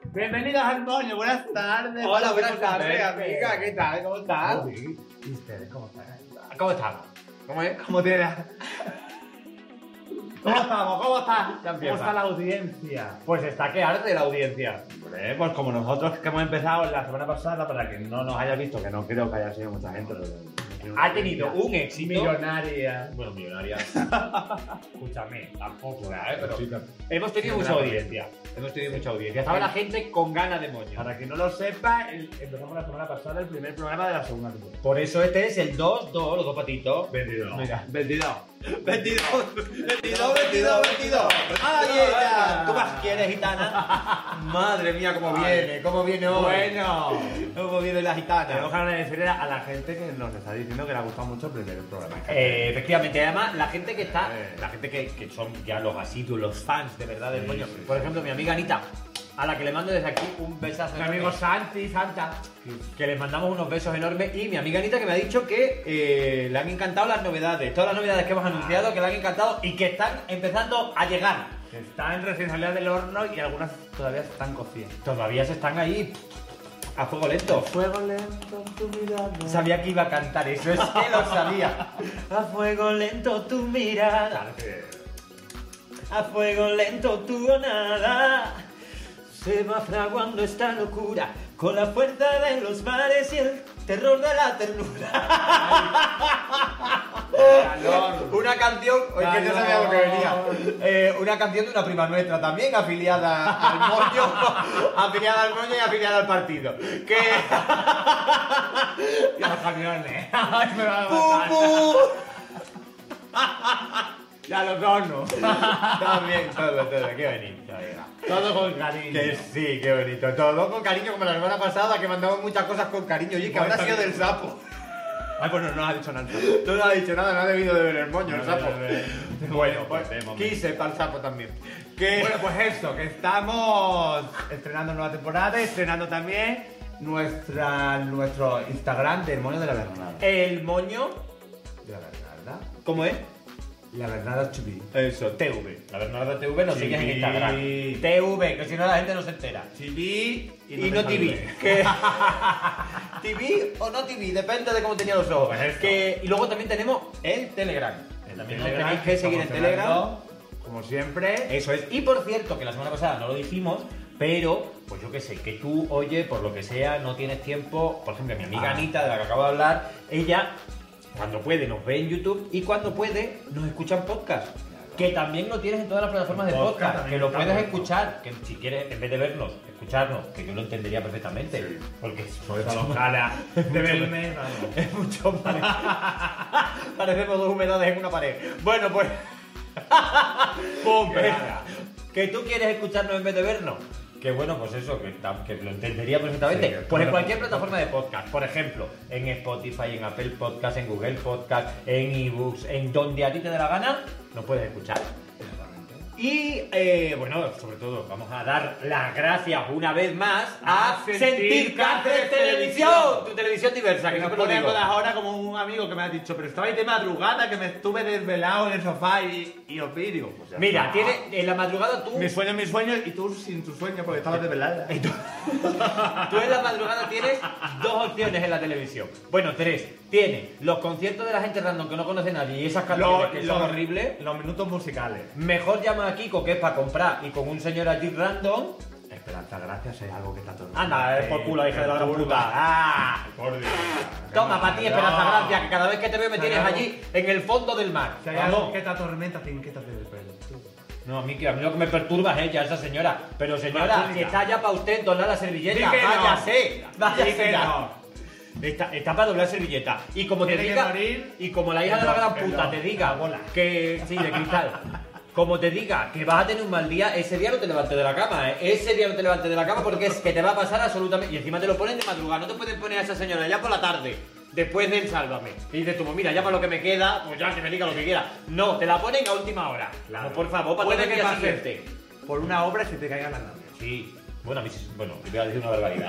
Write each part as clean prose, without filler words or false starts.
Bienvenidos al Moño, buenas tardes. Hola, buenas tardes, amiga, ¿qué tal? ¿Cómo estás? ¿Y ustedes cómo están? ¿Cómo estamos? ¿Cómo es? ¿Cómo tienes? ¿Cómo estamos? ¿Cómo está? Ya ¿Cómo empieza. está la audiencia? Pues está que arde la audiencia. Hombre, pues como nosotros que hemos empezado la semana pasada, para que no nos haya visto, que no creo que haya sido mucha gente, pero Ha tenido un éxito. millonaria. Bueno, millonaria. Escúchame, tampoco, pero Sí, hemos tenido Sí, mucha claro. audiencia. Hemos tenido mucha audiencia. Estaba la gente con ganas de moño. Para quien no lo sepa, empezamos la semana pasada el primer programa de la segunda temporada. Por eso este es el 2-2, los dos patitos. 22. Mira. 22. 22. ¡Ay, ella! ¿Tú más quieres, gitana? Madre mía, cómo viene hoy. Bueno. ¿Cómo viene la Tenemos gitana? que agradecerle a la gente que nos está diciendo que le ha gustado mucho el primer programa. Efectivamente, además, la gente que está, la gente que son ya los asiduos, los fans de verdad del Sí, moño. sí, Por sí. ejemplo, mi amiga Anita, a la que le mando desde aquí un besazo. Mi enorme. amigo Santi, Santa. Que les mandamos unos besos enormes. Y mi amiga Anita que me ha dicho que le han encantado las novedades. Todas las novedades que hemos anunciado, que le han encantado y que están empezando a llegar. Están recién salidas del horno y algunas todavía están cocidas. Todavía se están ahí a fuego lento. Fuego lento en tu mirada. Sabía que iba a cantar eso, es que lo sabía. A fuego lento tu mirada, a fuego lento tu nada. Se va fraguando esta locura con la fuerza de los mares y el terror de la ternura. Calor. Una canción, oye, que no sabía lo que venía. Una canción de una prima nuestra también, afiliada al moño, afiliada al moño y afiliada al partido. Que. Y a los camiones. Ay, me va a ¡Pum, matar. pum! Y a los hornos. También, todo, qué bonito, oiga. Todo con cariño. Que sí, qué bonito. Todo con cariño, como la semana pasada, que mandamos muchas cosas con cariño. Oye, que habrá sido del sapo. Ay, pues no has dicho nada. No nos ha dicho nada, no ha debido de ver el moño, el No, sapo. Bueno, pues, pues de momento. quise para el sapo también. Que... Bueno, pues eso, que estamos estrenando nueva temporada, estrenando también nuestro Instagram del Moño de la Bernarda. El moño, De la Bernarda. ¿cómo es? La Bernarda TV. Eso, TV. La Bernarda TV nos Sí. sigues en Instagram. TV, que si no la gente no se entera. TV Y no TV. Que... TV o no TV, depende de cómo tenía los ojos. Pues esto. Y luego también tenemos el Telegram. También nos tenéis que seguir en Telegram. Como siempre. Eso es. Y por cierto, que la semana pasada no lo dijimos, pero, pues yo qué sé, que tú, oye, por lo que sea, no tienes tiempo. Por ejemplo, mi amiga Anita, de la que acabo de hablar, ella, cuando puede, nos ve en YouTube y cuando puede, nos escucha en podcast. Que también lo tienes en todas las plataformas de Podcast podcast, también que lo está puedes bueno. escuchar, que si quieres, en vez de vernos, escucharnos, que yo lo entendería perfectamente, Sí. porque Sobre todo cara de verme, vamos. es mucho más. Parecemos dos humedades en una pared. Bueno, pues. ¡Pum! que, pegada. que tú quieres escucharnos en vez de vernos. Que bueno, pues eso, que lo entendería perfectamente. Sí, pues en claro. cualquier plataforma de podcast, por ejemplo, en Spotify, en Apple Podcast, en Google Podcast, en eBooks, en donde a ti te dé la gana, nos puedes escuchar. Y bueno, sobre todo, vamos a dar las gracias una vez más a Sentir Cáceres Televisión, tu televisión diversa, que Que nos siempre lo digo. ponemos ahora como un amigo que me ha dicho, pero estabais de madrugada que me estuve desvelado en el sofá y os vi, digo, pues ya Mira, está. tiene en la madrugada tú. mi sueño y tú sin tu sueño porque estabas desvelada. Tú en la madrugada tienes dos opciones en la televisión. Bueno, tres. Tiene los conciertos de la gente random que no conoce nadie y esas canciones que son horribles. Los minutos musicales. Mejor llama a Kiko, que es para comprar, y con un señor allí random. Esperanza, gracias, es algo que está todo. Anda, por culo, hija de la gran puta. ¡Ah! Por Dios. Toma, para ti, Esperanza, gracias, que cada vez que te veo me tienes Claro. allí en el fondo del mar. Si hay Vamos. algo que te atormenta, te inquietas del pelo. No, a mí lo que me perturba es ella, esa señora. Pero señora, Martínica. si está ya para usted doblar la Di servilleta, que no. váyase, váyase Di que ya. no. Está para doblar servilleta. Y como te Tiene que diga, morir. y como la hija de la gran Que puta no. te diga Bola. que sí, de cristal. Como te diga que vas a tener un mal día, ese día no te levantes de la cama, ¿eh? Ese día no te levantes de la cama porque es que te va a pasar absolutamente. Y encima te lo ponen de madrugada, no te pueden poner a esa señora ya por la tarde, después del Sálvame. Y dices tú, pues mira, ya para lo que me queda, pues ya que me diga lo que quiera. No, te la ponen a última hora. Claro. No, por favor, para Puede todo el que día pase. siguiente. Por una obra se te caigan las nalgas. Sí. Bueno, a mí sí, bueno, te voy a decir una barbaridad.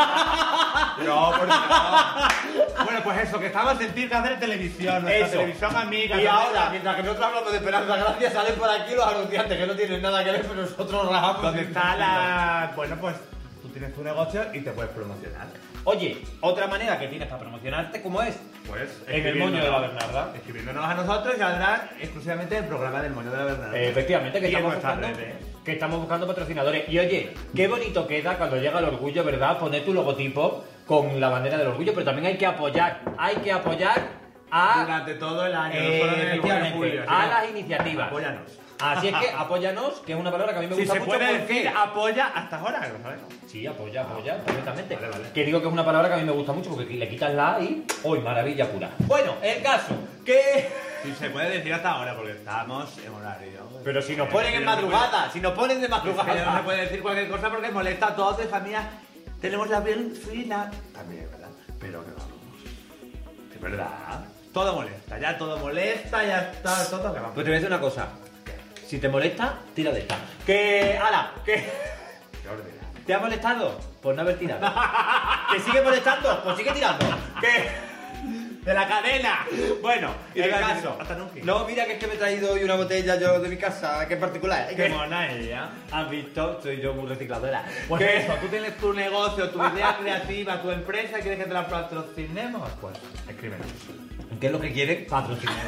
No, por Dios. Bueno, pues eso, que estaba a sentir que hacer televisión, nuestra Eso. televisión amiga. Y ahora, mientras que nosotros hablamos de Esperanza Gracia, salen por aquí los anunciantes que no tienen nada que ver, pero nosotros rajamos. donde está la. Bueno, pues tú tienes tu negocio y te puedes promocionar. Oye, otra manera que tienes para promocionarte, ¿cómo es? Pues En el Moño de la Bernarda. Escribiéndonos a nosotros y saldrá exclusivamente el programa del Moño de la Bernarda. Efectivamente, que Y en estamos, nuestras buscando, redes. que estamos buscando patrocinadores. Y oye, qué bonito queda cuando llega el orgullo, ¿verdad? Poner tu logotipo con la bandera del orgullo, pero también hay que apoyar a, Durante todo el año, no solo en el efectivamente, julio. así a que las iniciativas. Apóyanos. Así es que apóyanos, que es una palabra que a mí me Si gusta se mucho. puede porque- decir apoya hasta ahora, ¿lo sabes? Sí, apoya, perfectamente. Vale, vale. Que digo que es una palabra que a mí me gusta mucho porque le quitas la A y ¡uy, maravilla pura! Bueno, el caso, que... Si se puede decir hasta ahora, porque estamos en horario. Pero si nos ponen en madrugada, si nos ponen de Es que ya no se madrugada... puede decir cualquier cosa porque molesta a todos de familia. Tenemos la piel fina. También, ¿verdad? Pero que vamos. Es verdad. Todo molesta, ya todo molesta, ya está todo que vamos. Pues te voy a decir una cosa. Si te molesta, tira de esta. Que... ¡Hala! Que... Qué ordinario. ¿Te ha molestado? Por no haber tirado. ¿Te sigue molestando? Pues sigue tirando. Que... ¡De la cadena! Bueno, Y el te caso. caso. Hasta nunca. No, mira que es que me he traído hoy una botella yo de mi casa, que es particular. Qué mona ella. ¿Has visto? Soy yo muy recicladora. Pues ¿Qué? eso, tú tienes tu negocio, tu idea creativa, tu empresa, ¿quieres que te la patrocinemos? Pues escríbenos. ¿Qué es lo que quieren? Patrocinio.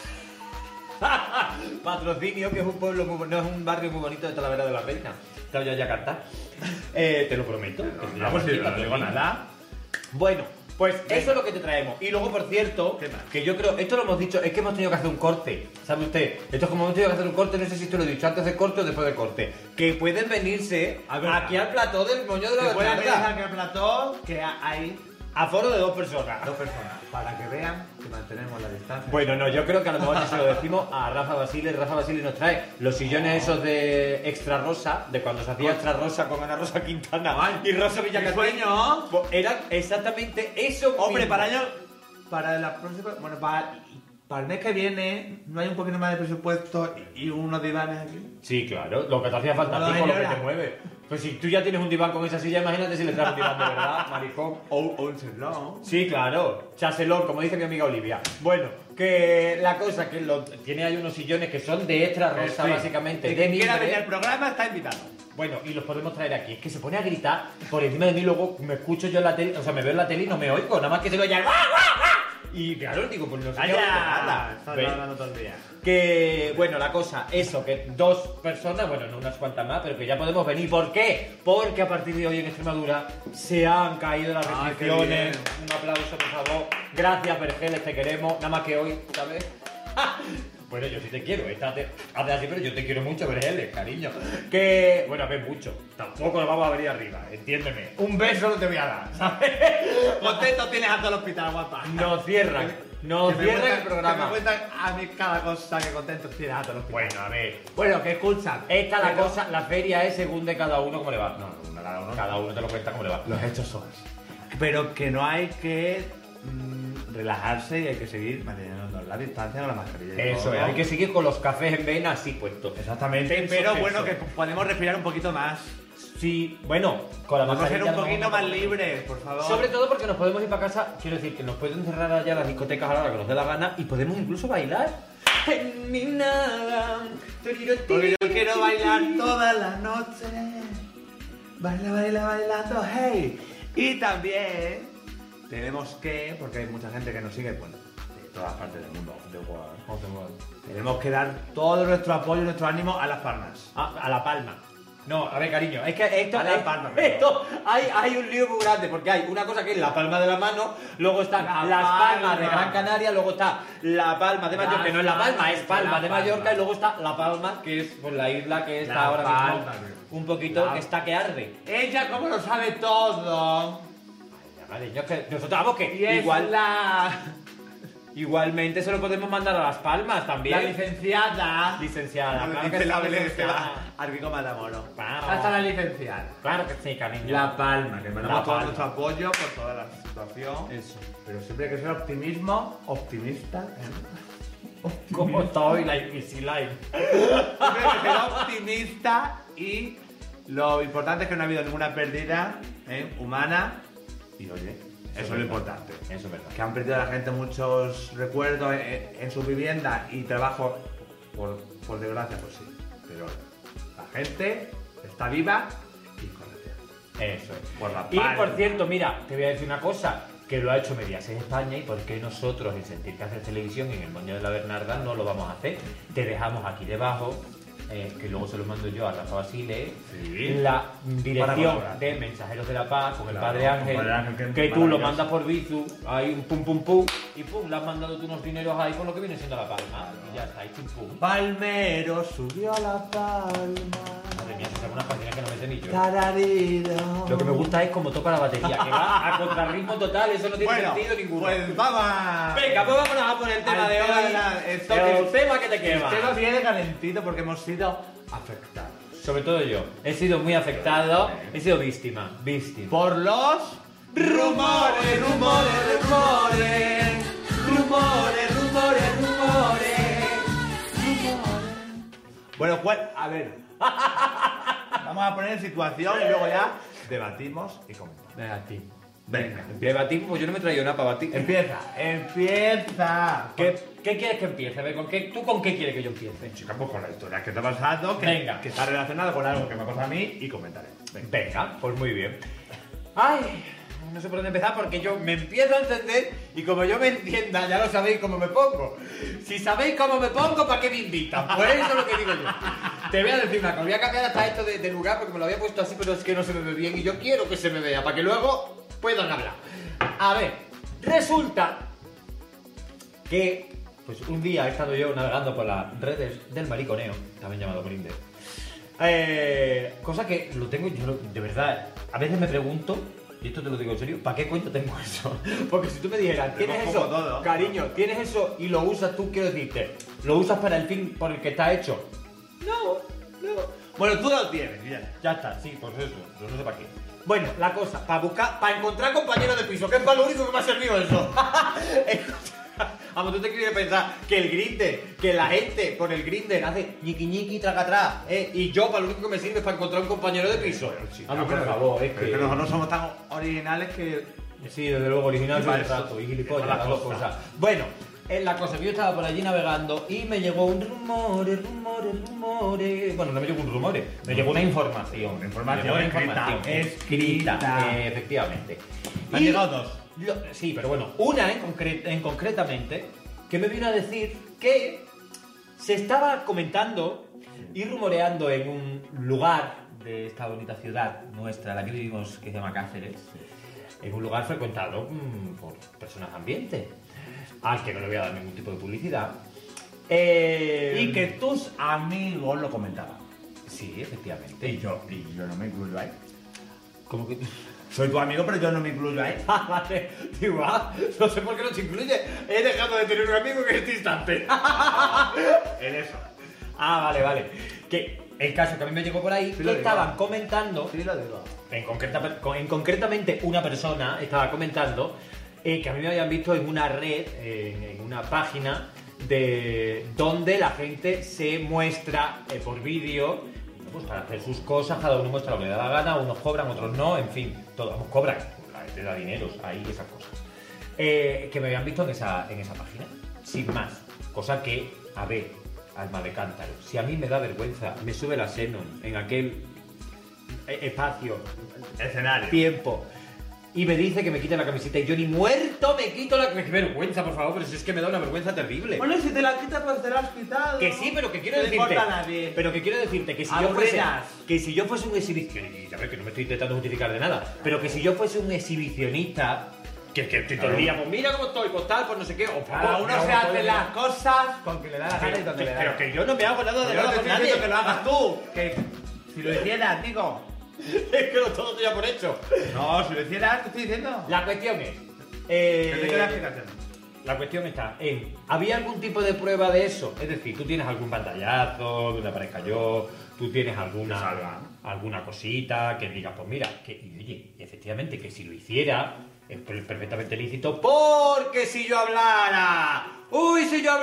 Patrocinio, que es un pueblo muy, no es un barrio muy bonito de Talavera de la Reina. Claro, yo ya Yakarta. Te lo prometo. que te llamo pues así, si no digo patrocinio. nada. Bueno, pues eso es lo que te traemos. Y luego, por cierto, ¿Qué más? que yo creo, esto lo hemos dicho, es que hemos tenido que hacer un corte. ¿Sabe usted? Esto es como hemos tenido que hacer un corte, no sé si esto lo he dicho antes del corte o después del corte. Que pueden venirse A ver, aquí al plató del Moño de la Te puedes Bernarda. pensar que el plató que hay Aforo de 2 personas. 2 personas, para que vean que mantenemos la distancia. Bueno, no, yo creo que a lo mejor si se lo decimos a Rafa Basile. Rafa Basile nos trae los sillones esos de extra rosa, de cuando se hacía extra rosa con Ana Rosa Quintana Ay, y Rosa ¡Qué Villacatín. sueño! Pues era exactamente eso. Hombre, mismo. para año, para la próxima, bueno, para el mes que viene, no hay un poquito más de presupuesto y unos divanes aquí. Sí, claro, lo que te hacía falta a ti No, con lo que señora. te mueve. Pues si tú ya tienes un diván con esa silla, imagínate si le traes un diván de verdad, maricón. O un salón. Sí, claro, chaselón, como dice mi amiga Olivia. Bueno, que la cosa que tiene ahí unos sillones que son de extra rosa, Sí. básicamente, Y de quien quiera mimbre. venir al programa está invitado. Bueno, y los podemos traer aquí. Es que se pone a gritar por encima de mí, luego me escucho yo en la tele, o sea, me veo en la tele y no me oigo, nada más que se oye el ¡guau, guau, guau! Y claro, digo, pues no sé qué oigo nada. Estás ¿Veis? hablando todo el día. Que, bueno, la cosa, eso, que 2 personas, bueno, no unas cuantas más, pero que ya podemos venir. ¿Por qué? Porque a partir de hoy en Extremadura se han caído las Ah, qué restricciones. bien. Un aplauso, por favor. Gracias, Vergeles, te queremos. Nada más que hoy, ¿sabes? Bueno, yo sí te quiero, haces así, pero yo te quiero mucho, Vergeles, cariño. Que, bueno, a ver, mucho. Tampoco nos vamos a venir arriba, entiéndeme. Un beso no te voy a dar, ¿sabes? Contento tienes a todo el hospital, guapa. Nos cierran, nos Que me cierran cuentan- el programa. Que me cuentan a mí cada cosa que contento tienes a todo el hospital. Bueno, a ver. Bueno, que escuchan. Esta la Pero cosa, la feria es según de cada uno cómo le va. No, cada uno. Cada uno te lo cuenta cómo le va. Los hechos son así. Pero que no hay que relajarse y hay que seguir manteniendo la distancia con la mascarilla. y Eso todo. es, hay que seguir con los cafés en vena así puestos. Exactamente, Eso, pero eso. bueno, que podemos respirar un poquito más. Sí, bueno, con la Podemos ser mascarilla un no poquito vamos a- más libres, por favor. Sobre todo porque nos podemos ir para casa, quiero decir, que nos pueden cerrar allá las discotecas a la hora que nos dé la gana y podemos incluso bailar. En mi nada. Porque yo quiero bailar toda la noche. Baila, baila, bailando, hey. Y también tenemos que, porque hay mucha gente que nos sigue, bueno, de todas partes del mundo, tenemos que dar todo nuestro apoyo y nuestro ánimo a Las Palmas. A La Palma. No, a ver, cariño, es que esto, A La Palma, perdón. esto hay un lío muy grande porque hay una cosa que es la palma de la mano, luego están La las palmas de Palma. Gran Canaria, luego está la palma de Mallorca, que no es la palma, es palma La de Palma. Mallorca, y luego está la palma, que es pues, la isla que está La ahora Palma, mismo tío. un poquito La- que está que arde. Ella, como lo sabe todo. Ya, cariño, es que nosotros vamos que Y es igual, la igualmente se lo podemos mandar a las palmas también. licenciada. Licenciada, claro que Dice la sí, Belén licenciada. Esteban, Arbico Matamoro. Claro. Hasta la licenciada. Claro que sí, cariño. La Palma, que La mandamos todo Palma. nuestro apoyo por toda la situación. Eso. Pero siempre hay que ser optimista. ¿eh? ¿Cómo estoy? La Invisalign. Siempre hay que ser optimista y lo importante es que no ha habido ninguna pérdida humana. Y oye, eso es lo importante. Eso es verdad. Que han perdido a la gente muchos recuerdos en su vivienda y trabajo, por desgracia, pues sí. Pero la gente está viva y con gracia. Eso es. Por la Y palma. por cierto, mira, te voy a decir una cosa, que lo ha hecho Mediaset en España y por qué nosotros en Sentir que hacer televisión en el Moño de la Bernarda no lo vamos a hacer. Te dejamos aquí debajo, que luego se lo mando yo a Rafa Basile, Sí. la Para dirección colaborar. de Mensajeros de la Paz con el Claro, Padre con Ángel, Padre Ángel, que tú lo maravilloso. mandas por Bizu, hay un pum pum pum, y pum, le has mandado tú unos dineros ahí por lo que viene siendo la palma, y ya está, y pum pum. Palmero subió a la palma. Madre mía, si son unas páginas que no me sé ni yo. Tararido. Lo que me gusta es cómo toca la batería, que va a contrarritmo total, eso no tiene sentido ninguno. Pues vamos. Venga, pues vámonos a por el tema Al de tema hoy. de la- esto el que- tema que te quema. El tema viene calentito porque hemos sido afectados. Sobre todo yo. He sido muy afectado, he sido víctima. Por los rumores, rumores, rumores. Rumores, rumores, rumores. Bueno, a ver. Vamos a poner en situación y luego ya debatimos y comentamos. Negativ. Venga, Debatir, pues yo no me he traído nada para batir. Empieza. ¿Qué quieres que empiece? A ver, ¿tú con qué quieres que yo empiece? Chica, pues con la historia que te ha pasado, Venga. que está relacionada con algo que me ha pasado a mí y comentaré. Venga, pues muy bien. Ay, no sé por dónde empezar porque yo me empiezo a entender y como yo me entienda, ya lo sabéis cómo me pongo. Si sabéis cómo me pongo, ¿para qué me invitan? Pues eso es lo que digo yo. Te voy a decir una cosa, voy a cambiar hasta esto de lugar porque me lo había puesto así, pero es que no se me ve bien y yo quiero que se me vea para que luego puedan hablar. A ver, resulta que pues un día he estado yo navegando por las redes del mariconeo, también llamado Grindr. Cosa que lo tengo yo, de verdad, a veces me pregunto, y esto te lo digo en serio, ¿para qué coño tengo eso? Porque si tú me dijeras, tienes Tenemos eso, como todo. cariño, tienes eso y lo usas tú, quiero decirte, ¿lo usas para el fin por el que está hecho? No. Bueno, tú lo tienes, Ya está, sí, por eso, no sé para qué. Bueno, la cosa, para encontrar compañeros de piso, que es para lo único que me ha servido eso. Vamos, tú te quieres pensar que el Grindr, que la gente por el Grindr hace ñiqui ñiqui traca atrás, y yo para lo único que me sirve es para encontrar un compañero de piso. Vamos, por favor, es Pero es que nosotros no somos tan originales que. Sí, desde luego, original Y soy para el eso. rato, y gilipollas, Y para las dos cosas. cosas. Bueno, es la cosa que yo estaba por allí navegando y me llegó un rumores. Bueno, no me llegó un rumores, me llegó una información. Información Me llegó escrita. Efectivamente. Me han llegado dos. Sí, pero bueno, una en concretamente que me vino a decir que se estaba comentando y rumoreando en un lugar de esta bonita ciudad nuestra, la que vivimos, que se llama Cáceres, en un lugar frecuentado por personas ambiente, al que no le voy a dar ningún tipo de publicidad. Y que tus amigos lo comentaban. Sí, efectivamente. Y yo no me incluyo ahí. ¿Cómo que...? Soy tu amigo, pero yo no me incluyo ahí. Ah, vale. Digo, no sé por qué no te incluye. He dejado de tener un amigo en este instante. En eso. Ah, vale. Que el caso que a mí me llegó por ahí, Sí, que lo digo. estaban comentando, Sí, lo digo. concretamente una persona estaba comentando que a mí me habían visto en una red, en una página de donde la gente se muestra por vídeo, pues para hacer sus cosas, cada uno muestra lo que le da la gana, unos cobran, otros no, en fin, todos cobran, la gente da dineros, ahí esas cosas. Que me habían visto en esa página, sin más, cosa que, a ver, alma de cántaro, si a mí me da vergüenza, me sube la Xenon en aquel espacio, Escenario. tiempo, y me dice que me quite la camiseta y yo ni muerto me quito la camiseta. Qué vergüenza, por favor, pero si es que me da una vergüenza terrible. Bueno, si te la quitas, pues te la has quitado. Que sí, pero que quiero No le decirte. importa a nadie. Pero que quiero decirte que si Aburridas. yo fuese un exhibicionista, y ya ves que no me estoy intentando justificar de nada, pero que si yo fuese un exhibicionista, que estoy todo el día, pues mira cómo estoy, pues tal, pues no sé qué, o Cada uno se hace las cosas con que le da la gana y donde le da. Pero que yo no me hago nada de Yo no nada te con estoy nadie. diciendo que lo hagas tú. Que si lo hicieras, digo. Es que lo todo estoy ya por hecho. No, si lo hicieras, te estoy diciendo. La cuestión es. Que te quede la explicación. La cuestión está en, ¿había algún tipo de prueba de eso? Es decir, tú tienes algún pantallazo donde aparezca yo, tú tienes alguna cosita que diga, pues mira, que, y oye, efectivamente, que si lo hiciera es perfectamente lícito, porque si yo hablara, si yo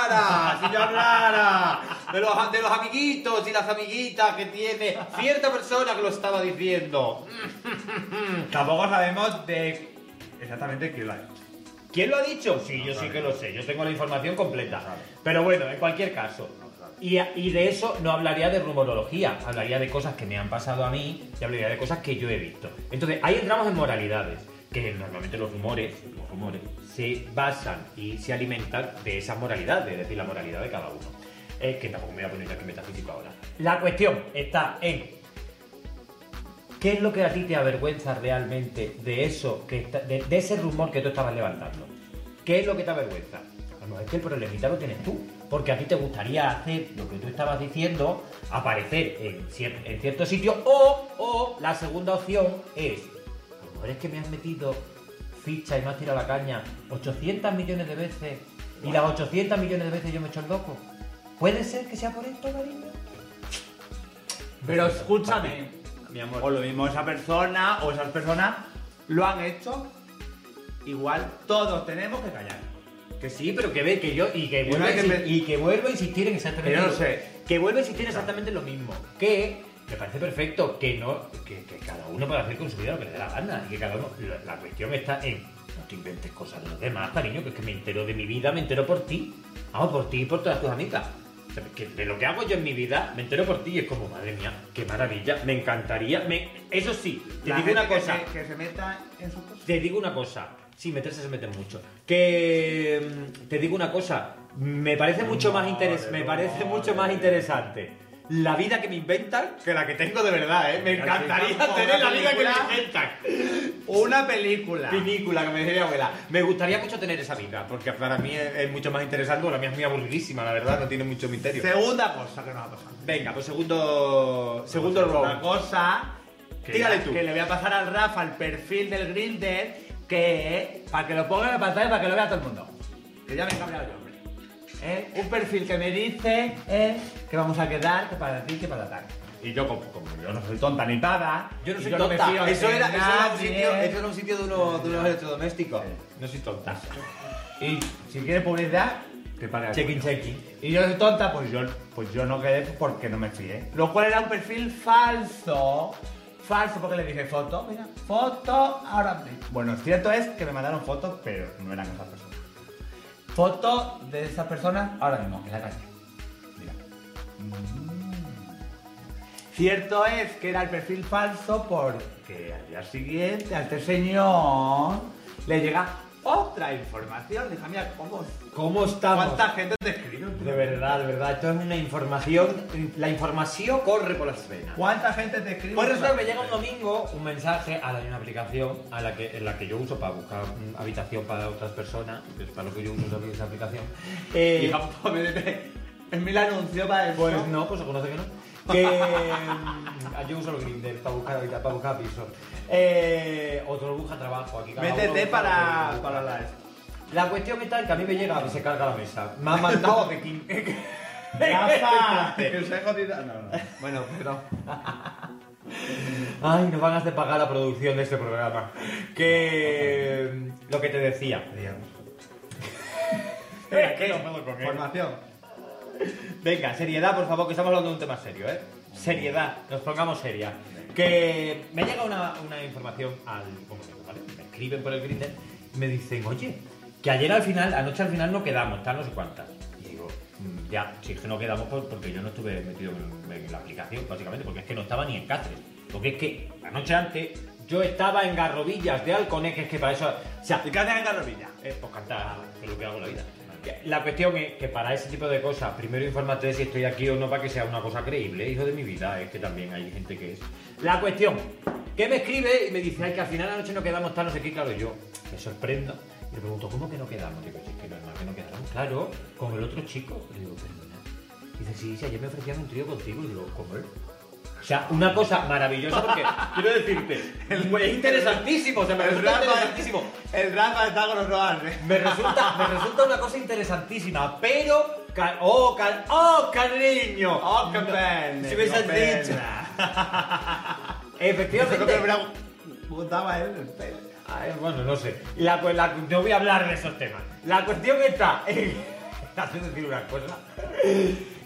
hablara de los amiguitos y las amiguitas que tiene cierta persona que lo estaba diciendo. Tampoco sabemos de exactamente quién lo ha hecho. ¿Quién lo ha dicho? Sí, No yo sí sabe. que lo sé, yo tengo la información completa. No sabe. Pero bueno, en cualquier caso, Y de eso no hablaría de rumorología, hablaría de cosas que me han pasado a mí y hablaría de cosas que yo he visto. Entonces, ahí entramos en moralidades, que normalmente los rumores se basan y se alimentan de esas moralidades, es decir, la moralidad de cada uno. Que tampoco me voy a poner aquí metafísico ahora. La cuestión está en ¿qué es lo que a ti te avergüenza realmente de eso, de ese rumor que tú estabas levantando? ¿Qué es lo que te avergüenza? Es que el problemita lo tienes tú, porque a ti te gustaría hacer lo que tú estabas diciendo, aparecer en cierto sitio, o la segunda opción es, ¿no es que me has metido ficha y me has tirado la caña 800 millones de veces y las 800 millones de veces yo me he hecho el loco? ¿Puede ser que sea por esto, cariño? Pero escúchame, mi amor. o lo mismo esa persona o esas personas lo han hecho, igual todos tenemos que callar. Que sí, pero que ve que yo y que vuelvo a insistir en exactamente Pero no sé. Que vuelvo a insistir exactamente lo mismo. Que me parece perfecto que cada uno pueda hacer con su vida lo que le dé la gana. Y que cada uno. La cuestión está en no te inventes cosas de los demás, cariño, que es que me entero de mi vida, me entero por ti. Vamos, por ti y por todas tus amigas. O sea, que de lo que hago yo en mi vida, me entero por ti y es como, madre mía, qué maravilla, me encantaría. Eso sí, te digo una cosa. Que se meta en su cosa. Te digo una cosa. Sí, meterse se meten mucho. Que te digo una cosa, me parece mucho más interesante la vida que me inventan que la que tengo de verdad, ¿eh? Me encantaría tener la vida que me inventan. Una película. Película, que me decía mi abuela. Me gustaría mucho tener esa vida, porque para mí es mucho más interesante, la mía es muy aburridísima, la verdad, no tiene mucho misterio. Segunda cosa que nos ha pasado. Venga, pues segundo round. Una cosa Tírale tú. Que le voy a pasar al Rafa el perfil del Grindr, que para que lo ponga en la pantalla para que lo vea todo el mundo. Que ya me he cambiado yo, hombre. Un perfil que me dice que vamos a quedar, que para ti, que para tal. Y yo, como yo no soy tonta ni nada, yo no soy tonta. No me fío eso era un sitio de unos electrodomésticos. No soy tonta. Y si quieres publicidad, que pague. Checking. Y yo soy tonta, pues yo no quedé porque no me fié. Lo cual era un perfil falso. Falso porque le dije foto, mira, foto, ahora mismo. Bueno, cierto es que me mandaron fotos, pero no eran esas personas. Foto de esas personas ahora mismo, en la calle. Mira. Cierto es que era el perfil falso porque al día siguiente a este señor le llega otra información. Dije, mira, ¿cómo estamos? ¿Cuánta gente te escribe? De verdad, esto es una información. La información corre por las venas. ¿Cuánta gente te escribe? Por eso me llega un domingo un mensaje a una aplicación en la que yo uso para buscar habitación para otras personas, que es para lo que yo uso esa aplicación. Y en mí el anuncio para eso. Pues no, pues se conoce que no. Que yo uso el Grindr para buscar pisos. Otro busca trabajo aquí. Métete para la cuestión está en que a mí me llega y se carga la mesa. Me han mandado de King. ¡Rafa! No. Bueno, pero... Ay, nos van a hacer pagar la producción de este programa. Que... Lo que te decía. Venga, ¿qué? No puedo con él. Formación. Venga, seriedad, por favor, que estamos hablando de un tema serio, ¿eh? Seriedad, nos pongamos seria. Que me llega una información ¿vale? Me escriben por el Grindr y me dicen, oye, que anoche al final no quedamos, tal, no sé cuántas. Y digo, ya, si es que no quedamos porque yo no estuve metido en la aplicación, básicamente, porque es que no estaba ni en Cáceres. Porque es que la noche antes yo estaba en Garrovillas de Alconé, que es que para eso... O sea, ¿y qué haces en Garrovillas? Pues cantar, que es lo que hago en la vida. La cuestión es que para ese tipo de cosas, primero infórmate de si estoy aquí o no para que sea una cosa creíble, hijo de mi vida, es que también hay gente que es... La cuestión, que me escribe y me dice, ay, que al final de la noche no quedamos tal, no sé qué, claro, yo me sorprendo y le pregunto, ¿cómo que no quedamos? Digo, sí, es que normal que no quedaron, claro, con el otro chico. Le digo, perdona. Dice, sí, ayer me ofrecían un trío contigo, y digo, ¿cómo él? O sea, una cosa maravillosa porque, quiero decirte, es interesantísimo, o sea, me resulta interesantísimo. El Rafa está con los robanes. Me resulta una cosa interesantísima, pero... ¡Oh, cariño! ¡Oh, qué pena! Si hubieses dicho. Efectivamente. Eso me preguntaba él en el pelo. Ay, bueno, no sé. No voy a hablar de esos temas. La cuestión está... Hace decir una cosa...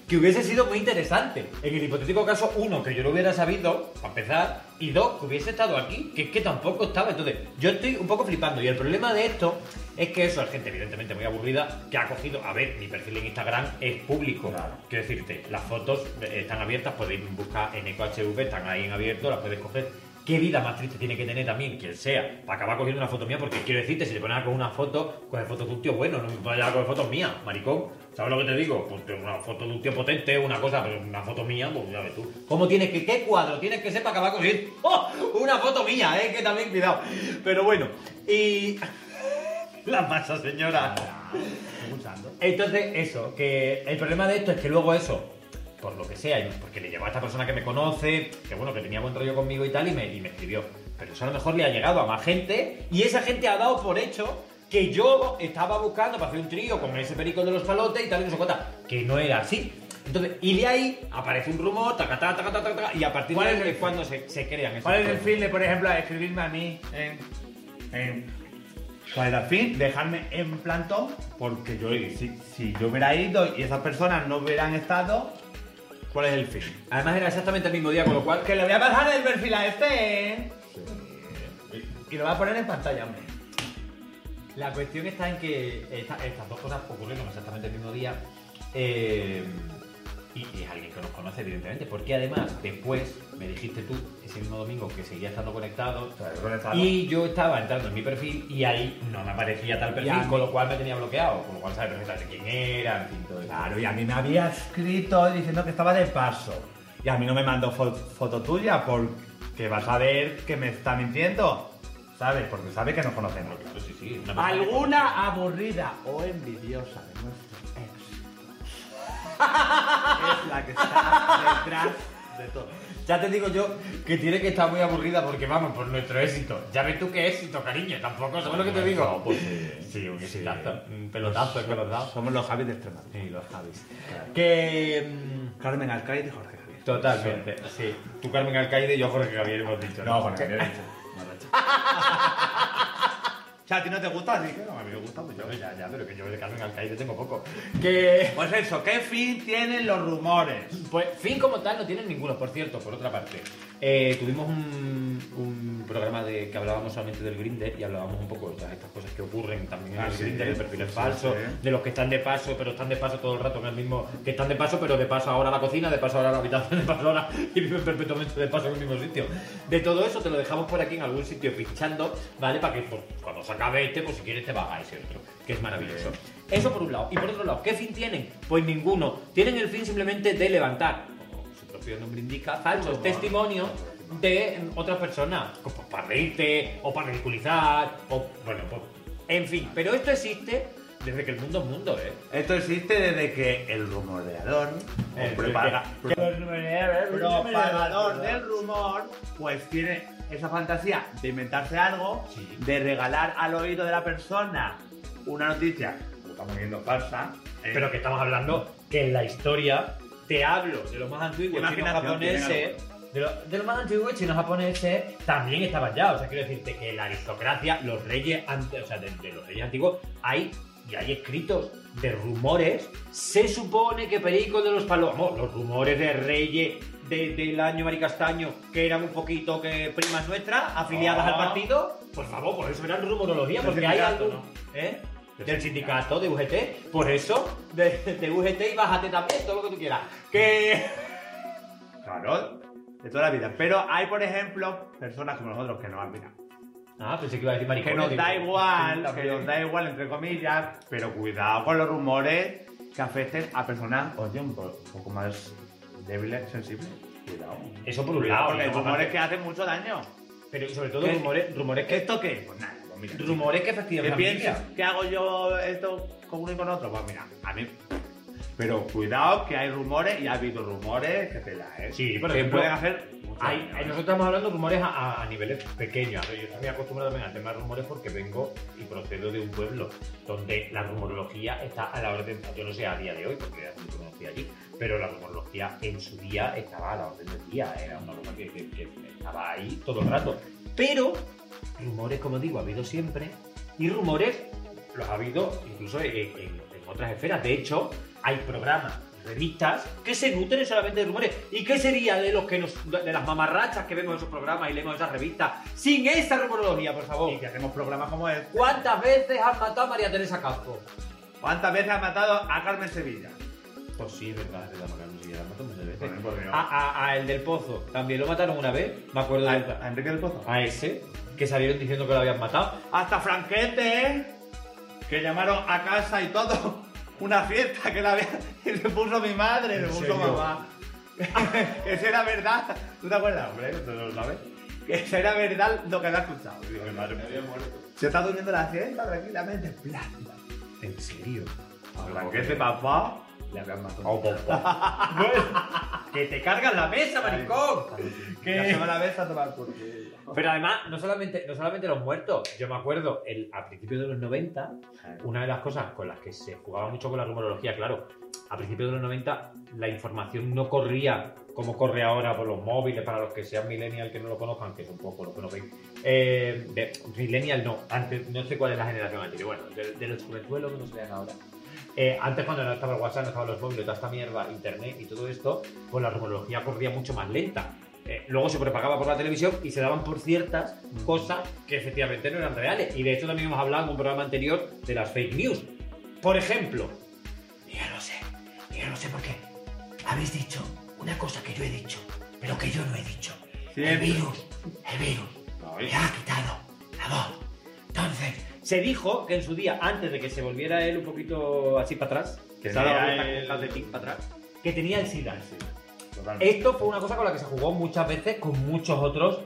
que hubiese sido muy interesante. En el hipotético caso, uno, que yo lo hubiera sabido, para empezar, y dos, que hubiese estado aquí, que es que tampoco estaba. Entonces, yo estoy un poco flipando. Y el problema de esto es que eso es gente evidentemente muy aburrida, que ha cogido, a ver, mi perfil en Instagram es público. Claro. Quiero decirte, las fotos están abiertas, podéis buscar en EcoHV, están ahí en abierto, las puedes coger. ¿Qué vida más triste tiene que tener también quien sea para acabar cogiendo una foto mía? Porque quiero decirte, si te pones a coger una foto, coge fotos de un tío bueno, no me vayas a coger fotos mías, maricón. ¿Sabes lo que te digo? Pues una foto de un tío potente, una cosa, pero una foto mía, pues ya ves tú. ¿Cómo tienes que, qué cuadro tienes que ser para acabar cogiendo? ¡Oh! Una foto mía, que también cuidado. Pero bueno, y... La pasa, señora. Entonces, eso, que el problema de esto es que luego eso, por lo que sea, porque le llegó a esta persona que me conoce, que bueno, que tenía buen rollo conmigo y tal, y me escribió. Pero eso a lo mejor le ha llegado a más gente, y esa gente ha dado por hecho que yo estaba buscando para hacer un trío con ese perico de los palotes y tal, y no sé cuánta, que no era así. Entonces, y de ahí aparece un rumor, tacatá, y a partir de ahí es cuando se crean esos. ¿Cuál es el fin de, por ejemplo, escribirme a mí ¿cuál era el fin? Dejarme en plantón, porque yo, si yo hubiera ido y esas personas no hubieran estado, ¿cuál es el fin? Además era exactamente el mismo día, con lo cual... Que le voy a pasar el perfil a este, y lo voy a poner en pantalla, hombre. La cuestión está en que estas dos cosas ocurrieron exactamente el mismo día. Y es alguien que nos conoce, evidentemente, porque además después me dijiste tú ese mismo domingo que seguía estando conectado, y yo estaba entrando en mi perfil y ahí no me aparecía tal perfil, con lo cual me tenía bloqueado, con lo cual sabes perfectamente quién era, en fin, todo eso. Claro, y a mí me había escrito diciendo que estaba de paso, y a mí no me mandó foto tuya porque vas a ver que me está mintiendo, ¿sabes? Porque sabe que nos conocemos. Claro, sí, Alguna aburrida o envidiosa de nuestro ex es la que está detrás de todo. Ya te digo yo que tiene que estar muy aburrida porque vamos, por nuestro éxito. Ya ves tú qué éxito, cariño, tampoco, ¿sabes lo que te digo? Pues sí, un exitazo, un pelotazo es que nos da. Somos los Javis de Extremadura. Sí, los Javis. Claro. Que... Carmen Alcaide y Jorge Javier. Totalmente, sí. Tú Carmen Alcaide y yo Jorge Javier hemos dicho. No, Jorge Javier. O sea, ¿a ti no te gusta? Así que no, a mí me gusta mucho. Ya, pero que yo de Carmen Alcaide tengo poco. Pues eso, ¿qué fin tienen los rumores? Pues fin como tal no tienen ninguno, por cierto, por otra parte. Tuvimos un programa que hablábamos solamente del Grindr y hablábamos un poco de todas estas cosas que ocurren también en el Grindr, de perfiles falsos, de los que están de paso, pero están de paso todo el rato en el mismo... Que están de paso, pero de paso ahora a la cocina, de paso ahora a la habitación, de paso ahora y viven perpetuamente de paso en el mismo sitio. De todo eso te lo dejamos por aquí en algún sitio pinchando, ¿vale? Para que pues, cuando se acabe este, pues si quieres te vas a ese otro, que es maravilloso. Eso por un lado. Y por otro lado, ¿qué fin tienen? Pues ninguno. Tienen el fin simplemente de levantar, como su propio nombre indica, falsos testimonios de otras personas, pues para reírte, o para ridiculizar, o bueno, pues, en fin. Pero esto existe desde que el mundo es mundo, ¿eh? Esto existe desde que el rumoreador, propagador del rumor, pues tiene esa fantasía de inventarse algo, de regalar al oído de la persona una noticia, lo estamos viendo falsa, pero que estamos hablando que en la historia te hablo de lo más antiguo chinos japoneses, de lo más antiguo chinos japoneses también estaban ya, o sea, quiero decirte que la aristocracia, los reyes antes, o sea, de los reyes antiguos hay escritos de rumores. Se supone que Perico de los Palos, vamos, los rumores de reyes del año Maricastaño, que eran un poquito que primas nuestras, afiliadas al partido, por favor, por eso eran rumorología, porque hay algo, ¿no? Del sindicato de UGT, por eso, de UGT y bájate también, todo lo que tú quieras. Que... Claro, de toda la vida. Pero hay, por ejemplo, personas como nosotros que no han mirado. Ah, pensé que iba a decir maricón. Que nos da igual, entre comillas, pero cuidado con los rumores que afecten a personas, oye, un poco más débiles, sensibles. Cuidado. Eso por un lado. Porque hay rumores que hacen mucho daño. Pero sobre todo rumores que... ¿Esto qué? Pues nada, pues mira. Rumores que efectivamente... ¿Qué piensas? ¿Qué hago yo esto con uno y con otro? Pues mira, a mí... Pero cuidado que hay rumores y ha habido rumores que te da, ¿eh? Sí, pero que pueden hacer... Nosotros estamos hablando de rumores a niveles pequeños. Yo estoy acostumbrado también al tema de rumores porque vengo y procedo de un pueblo donde la rumorología está a la orden, yo no sé a día de hoy, porque no conocía allí, pero la rumorología en su día estaba a la orden del día, era una cosa que estaba ahí todo el rato. Pero rumores, como digo, ha habido siempre, y rumores los ha habido incluso en otras esferas. De hecho, hay programas revistas que se nutren solamente de rumores. ¿Y qué sería de las mamarrachas que vemos esos programas y leemos esas revistas sin esa rumorología, por favor? Y que hacemos programas como este. ¿Cuántas veces han matado a María Teresa Campo? ¿Cuántas veces han matado a Carmen Sevilla? Pues sí, es verdad, Carmen Sevilla la mató muchas veces. Por Dios. A el del Pozo también lo mataron una vez, me acuerdo de ¿A Enrique del Pozo? a ese, que salieron diciendo que lo habían matado. Hasta Franquete, que llamaron a casa y todo. Una fiesta que la y le puso mi madre, le puso serio? mamá. Esa era verdad. ¿Tú te acuerdas, hombre? ¿Tú no lo sabes? Que esa era verdad lo que había escuchado. Digo, mi madre se está durmiendo la siesta tranquilamente, plácida. ¿En serio? A Franquete, papá, le habían matado. Que te cargas la mesa, maricón. Que se va la mesa a tomar por culo. Pero además, no solamente los muertos. Yo me acuerdo, a principios de los 90, una de las cosas con las que se jugaba mucho con la rumorología, claro, a principios de los 90 la información no corría como corre ahora por los móviles, para los que sean millennial que no lo conozcan, que es un poco lo que no ven. Millennial no, antes, no sé cuál es la generación anterior, bueno, de los juventuelos que no se vean ahora. Antes, cuando no estaba el WhatsApp, no estaban los móviles, toda esta mierda, internet y todo esto, pues la rumorología corría mucho más lenta. Luego se propagaba por la televisión y se daban por ciertas cosas que efectivamente no eran reales. Y de hecho también hemos hablado en un programa anterior de las fake news. Por ejemplo, yo no sé por qué habéis dicho una cosa que yo he dicho, pero que yo no he dicho. El virus me ha quitado la voz. Entonces, se dijo que en su día, antes de que se volviera él un poquito así para atrás, que se ha dado vuelta con un calcetín para atrás, que tenía el SIDA. Totalmente. Esto fue una cosa con la que se jugó muchas veces con muchos otros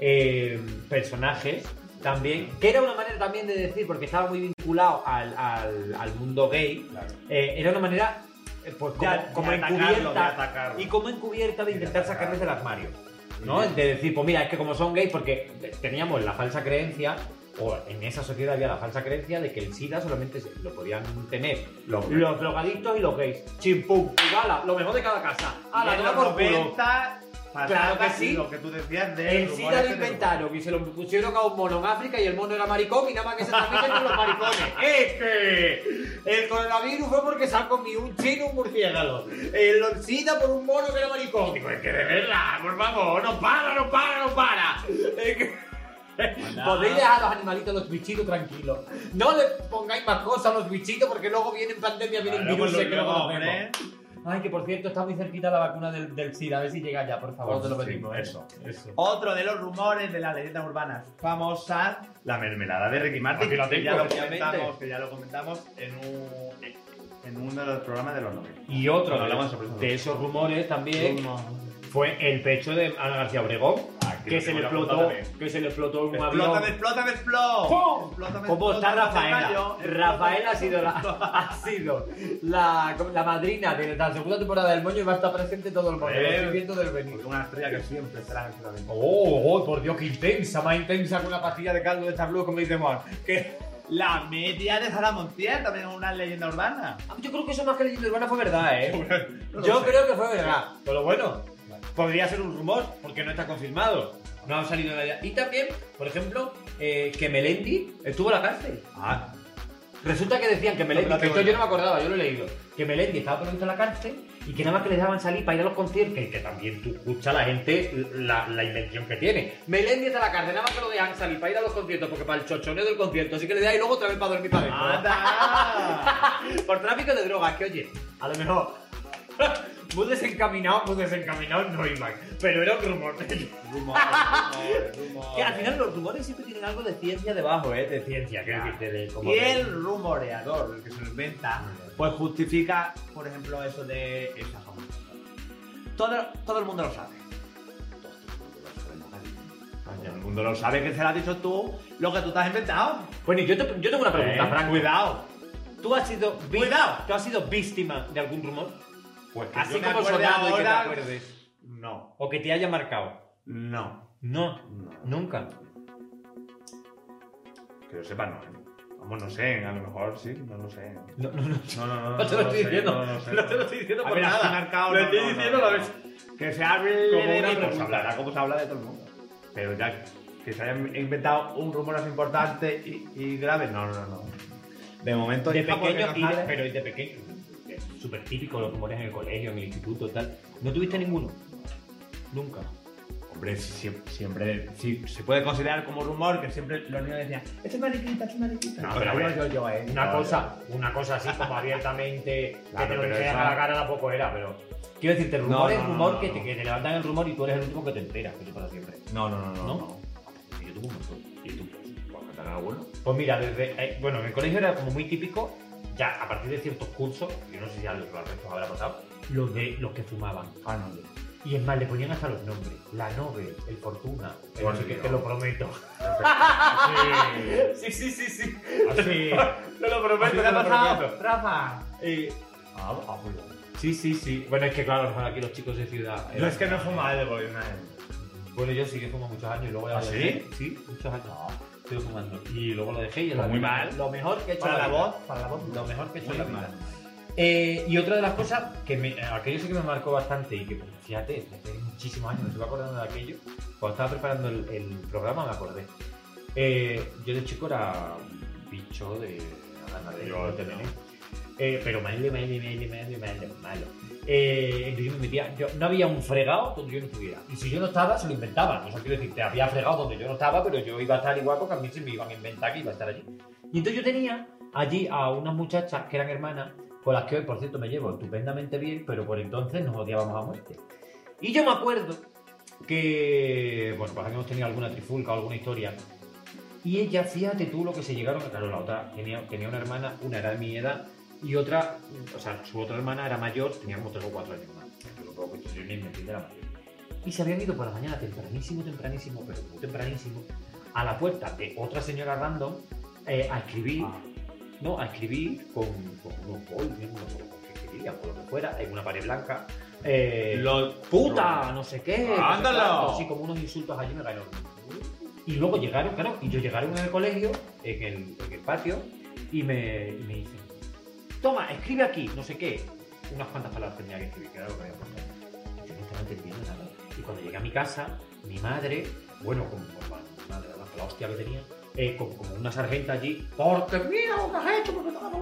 personajes también, que era una manera también de decir, porque estaba muy vinculado al mundo gay, Claro. era una manera pues como de atacarlo, encubierta y como encubierta de intentar sacarles del armario, ¿no? De decir, pues mira, es que como son gays, porque teníamos la falsa creencia, o en esa sociedad había la falsa creencia de que el SIDA solamente lo podían tener los drogadictos y los gays. Chimpum, y bala, lo mejor de cada casa. Y en los 90, Claro que sí. Lo que tú decías de El SIDA lo inventaron y se lo pusieron a un mono en África y el mono era maricón y nada más que se transmiten con los maricones. ¡Es que! El coronavirus fue porque se ha comido un chino un murciélago. El SIDA por un mono que era maricón. Digo, es que de verdad, por favor, no para. Es que... Podéis dejar a los animalitos, los bichitos tranquilos. No le pongáis más cosas a los bichitos porque luego vienen pandemia, vienen virus que no conocemos. Ay, que por cierto está muy cerquita la vacuna del SIDA. A ver si llega ya, por favor, te lo pedimos. Eso. Otro de los rumores de las leyendas urbanas famosas, la mermelada de Ricky Martin. Aquí la tengo, que ya lo comentamos en uno de los programas de los 90. Y otro Hablamos de esos rumores también fue el pecho de Ana García Obregón, que se le explotó un avión. ¡Explótame! ¡Pum! ¡Explótame! ¿Cómo está Rafaela? Cayó. Rafaela ha sido la madrina de la segunda temporada del Moño y va a estar presente todo el mundo. Lo estoy viendo del venir. Porque una estrella que siempre estará en el ¡Oh, por Dios, qué intensa! Más intensa que una pastilla de caldo de esta blue, como dice Juan. Que la media de Sara Montiel también es una leyenda urbana. yo creo que eso más que leyenda urbana fue verdad, ¿eh? No lo Yo sé. creo que fue verdad. Pero bueno, podría ser un rumor porque no está confirmado. No ha salido nadie. Y también, por ejemplo, que Melendi estuvo en la cárcel. Resulta que decían que Melendi, que esto yo no me acordaba, yo lo he leído, que Melendi estaba por dentro de la cárcel y que nada más que les daban salir para ir a los conciertos, que también tú escuchas a la gente la invención que tiene. Melendi está en la cárcel, nada más que lo dejan salir para ir a los conciertos, porque para el chochoneo del concierto sí que le da y luego otra vez para dormir para adentro. ¡Anda! Por tráfico de drogas, que oye, a lo mejor muy desencaminado no iban, pero era un rumor. Que al final los rumores siempre tienen algo de ciencia debajo, de ciencia, Y el rumoreador, el que se lo inventa, pues justifica, por ejemplo, eso de esa fama. Todo el mundo lo sabe. Todo el mundo lo sabe que se lo has dicho tú, lo que tú te has inventado. Bueno, yo tengo una pregunta, Frank. Cuidado. ¿Tú has sido víctima de algún rumor? Pues que Así yo me como acuerde sonado y que te ahora, acuerdes. No. O que te haya marcado. No. No, nunca. Que yo sepa, no. Vamos, no sé, a lo mejor sí, no lo sé. No No te lo estoy sé, diciendo. no sé. No te lo estoy diciendo A por ver, así nada. marcado, Lo no, estoy no, diciendo no, a no. ver. Que se hable Como de una mí, pues pregunta. hablará como se habla de todo el mundo. Pero ya que se haya inventado un rumor así importante y grave, no. De momento De hija, porque pequeño, no sale. pero de pequeño. súper típicos, los rumores en el colegio, en el instituto, tal. ¿No tuviste ninguno? Nunca. Hombre, siempre se puede considerar como rumor que siempre los niños decían, es mariquita, es mariquita. No, pero a ver, una cosa así como abiertamente, Claro, que te lo pero dijeran eso- a la cara tampoco era, pero... Quiero decirte, el rumor es rumor no, que no. te levantan el rumor y tú eres el último que te enteras, que eso pasa siempre. No. ¿No? Y yo tuve un montón. ¿Y tú? ¿Puedes contar alguno? Pues mira, bueno, en el colegio era como muy típico, ya a partir de ciertos cursos, yo no sé si a los restos habrá pasado, los que fumaban. Ah, no. Y es más, le ponían hasta los nombres. La Nobel, el Fortuna, el Por no sé qué, Dios. te lo prometo. Sí. Sí. Así. Te lo prometo, ¿Así te te ha lo pasado? prometo. Rafa. Pues sí. Bueno, es que claro, aquí los chicos de ciudad... Yo es que no fumaba de boina. Bueno, yo sí que fumo muchos años y luego ya ¿Ah, lo sí? dejé. Sí, muchos años. Estoy fumando. Y luego lo dejé y es Pues muy mal. Lo mejor que he hecho Para en la vida. voz, para la voz. Lo mejor que he hecho Muy en la vida. mal. Y otra de las cosas que aquello sí que me marcó bastante y que, pues, fíjate, hace muchísimos años me estoy acordando de aquello. Cuando estaba preparando el programa me acordé. Yo de chico era un bicho de ganadero de Belén. Pero malo. Entonces yo me metía, no había un fregado donde yo no estuviera. Y si yo no estaba, se lo inventaban. O sea, quiero decirte, había fregado donde yo no estaba, pero yo iba a estar igual porque a mí se me iban a inventar que iba a estar allí. Y entonces yo tenía allí a unas muchachas que eran hermanas, con las que hoy, por cierto, me llevo estupendamente bien, pero por entonces nos odiábamos a muerte. Y yo me acuerdo que, bueno, pues habíamos tenido alguna trifulca o alguna historia. Y ella, fíjate tú lo que se llegaron, claro, la otra tenía una hermana, una era de mi edad, y otra, o sea, su otra hermana era mayor, tenía como 3 o 4 años más. Pero poco, yo ni me entiendo, era mayor. Y se habían ido por la mañana tempranísimo, pero muy tempranísimo, a la puerta de otra señora random a escribir. No, a escribir con unos bols, no me acuerdo con qué escribían, por lo que fuera, en una pared blanca. ¡Puta! No sé qué. ¡Ándalo! Así como unos insultos allí me cayeron. Y luego llegaron, claro, y yo llegaron en el colegio, en el patio, y me dicen, toma, escribe aquí, no sé qué. Unas cuantas palabras tenía que escribir, que era lo que había puesto. Yo no estaba entendiendo nada. Y cuando llegué a mi casa, mi madre, bueno, como mi madre, la hostia que tenía, como una sargenta allí, porque mira lo que has hecho,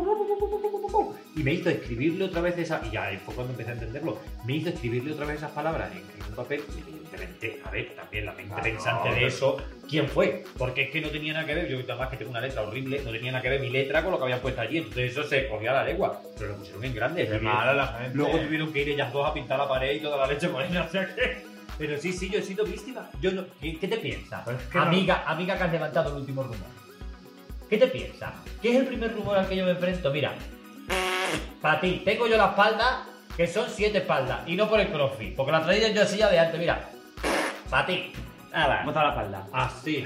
y me hizo escribirle otra vez esa, y ya fue cuando empecé a entenderlo, me hizo escribirle otra vez esas palabras en un papel, y evidentemente, a ver, también la mente pensante de eso, ¿quién fue? Porque es que no tenía nada que ver, yo además que tengo una letra horrible, no tenía nada que ver mi letra con lo que habían puesto allí, entonces eso se cogía a la lengua, pero lo pusieron en grande. Qué mala la gente. Luego tuvieron que ir ellas dos a pintar la pared y toda la leche morena, o sea que... Pero sí, yo he sido víctima. Yo no, ¿qué te piensas? Pues es que amiga que has levantado el último rumor. ¿Qué te piensas? ¿Qué es el primer rumor al que yo me enfrento? Mira, para ti, tengo yo la espalda, que son 7 espaldas, y no por el crossfit, porque la traía yo así ya de antes, mira. Para ti. Nada. ¿Cómo está la espalda? Así.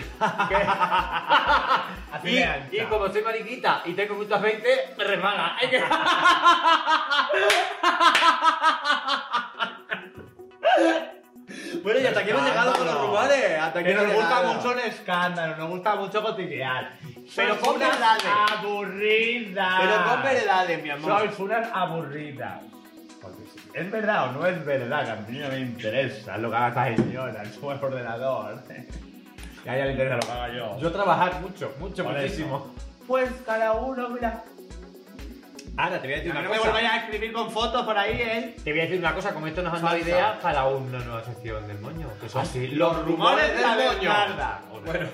Así de ancha. Y como soy mariquita y tengo mucho aceite, me resbala. Hay que... Bueno, y hasta aquí hemos llegado con los rumores. Hasta aquí Que nos hemos gusta llegado. mucho el escándalo, nos gusta mucho cotillear. Pero Sois con unas verdades. aburridas. Pero con verdades, mi amor. Sois unas aburridas. Porque si es verdad o no es verdad, que a mí no me interesa lo que haga esta señora en su ordenador. Y a ella le interesa lo que haga yo. Yo trabajar mucho, Por muchísimo. eso. Pues cada uno, mira. Ahora te voy a decir A mí una no me cosa. volváis a escribir con fotos por ahí, Te voy a decir una cosa, como esto nos han dado Falsa. idea para una nueva sección del moño. Que son Así, los rumores de la Bernarda. Bueno.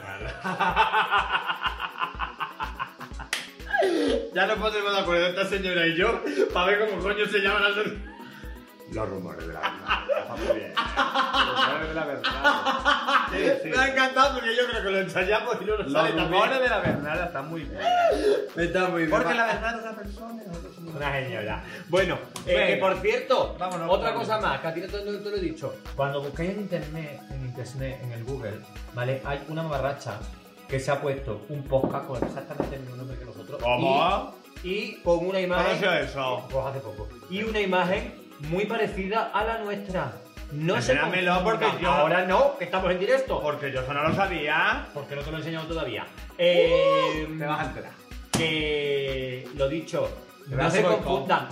Ya nos pondremos de acuerdo esta señora y yo para ver cómo coño se llaman las... Los rumores de la verdad. Está muy bien. Los rumores de la verdad. Sí, sí. Me ha encantado porque yo creo que lo ensayamos y no nos sale Los tan rumores bien. de la verdad están muy bien. Está muy bien. Porque la verdad es una persona. Una señora. Bueno, Venga. que por cierto, Vámonos. otra cosa más, que a ti no te lo he dicho. Cuando buscáis en internet, en el Google, ¿vale? Hay una mamarracha que se ha puesto un podcast con exactamente el mismo nombre que nosotros. ¿Cómo? Y con una imagen. ¿Cuándo ha sido eso? Pues hace poco. Y una imagen muy parecida a la nuestra. No se Enséñamelo, confunda. porque yo- Ahora no, que estamos en directo. Porque yo eso no lo sabía. Porque no te lo he enseñado todavía. Te vas a enterar. Que lo dicho, Te no vas a se hacer boicot. confundan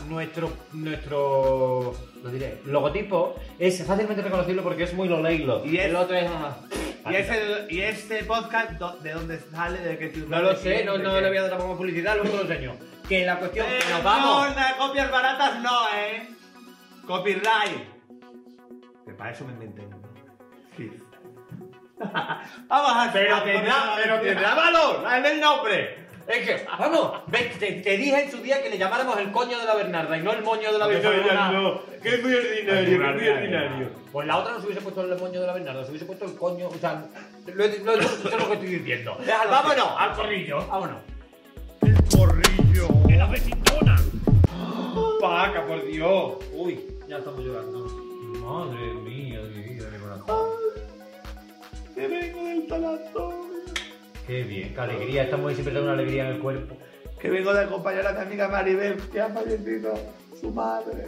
nuestro lo diré, logotipo es fácilmente reconocible porque es muy lo leilo Y es- el otro es ¿Y este podcast de dónde sale? ¿De qué ciudad? No lo sé, no le voy a dar tampoco publicidad, luego te lo enseño. Que la cuestión que nos vamos. No, copias baratas no, Copyright. Que para eso me inventé. Sí. Vamos a Pero tendrá valor, dame el nombre. Es que, vamos, te dije en su día que le llamáramos el coño de la Bernarda y no el moño de la Bernarda. No, que es muy ordinario, Pues la otra no se hubiese puesto el moño de la Bernarda, se hubiese puesto el coño, o sea, eso es lo que estoy diciendo. Déjalo, Vámonos, al corrillo, vámonos. El corrillo. ¡En la vecindona! Paca, por Dios. Uy, ya estamos llorando. Madre mía, mi vida, mi corazón. Que vengo del tanatorio. Qué bien, qué alegría, esta mujer siempre da una alegría en el cuerpo. Que vengo de acompañar a mi amiga Maribel, que ha fallecido su madre.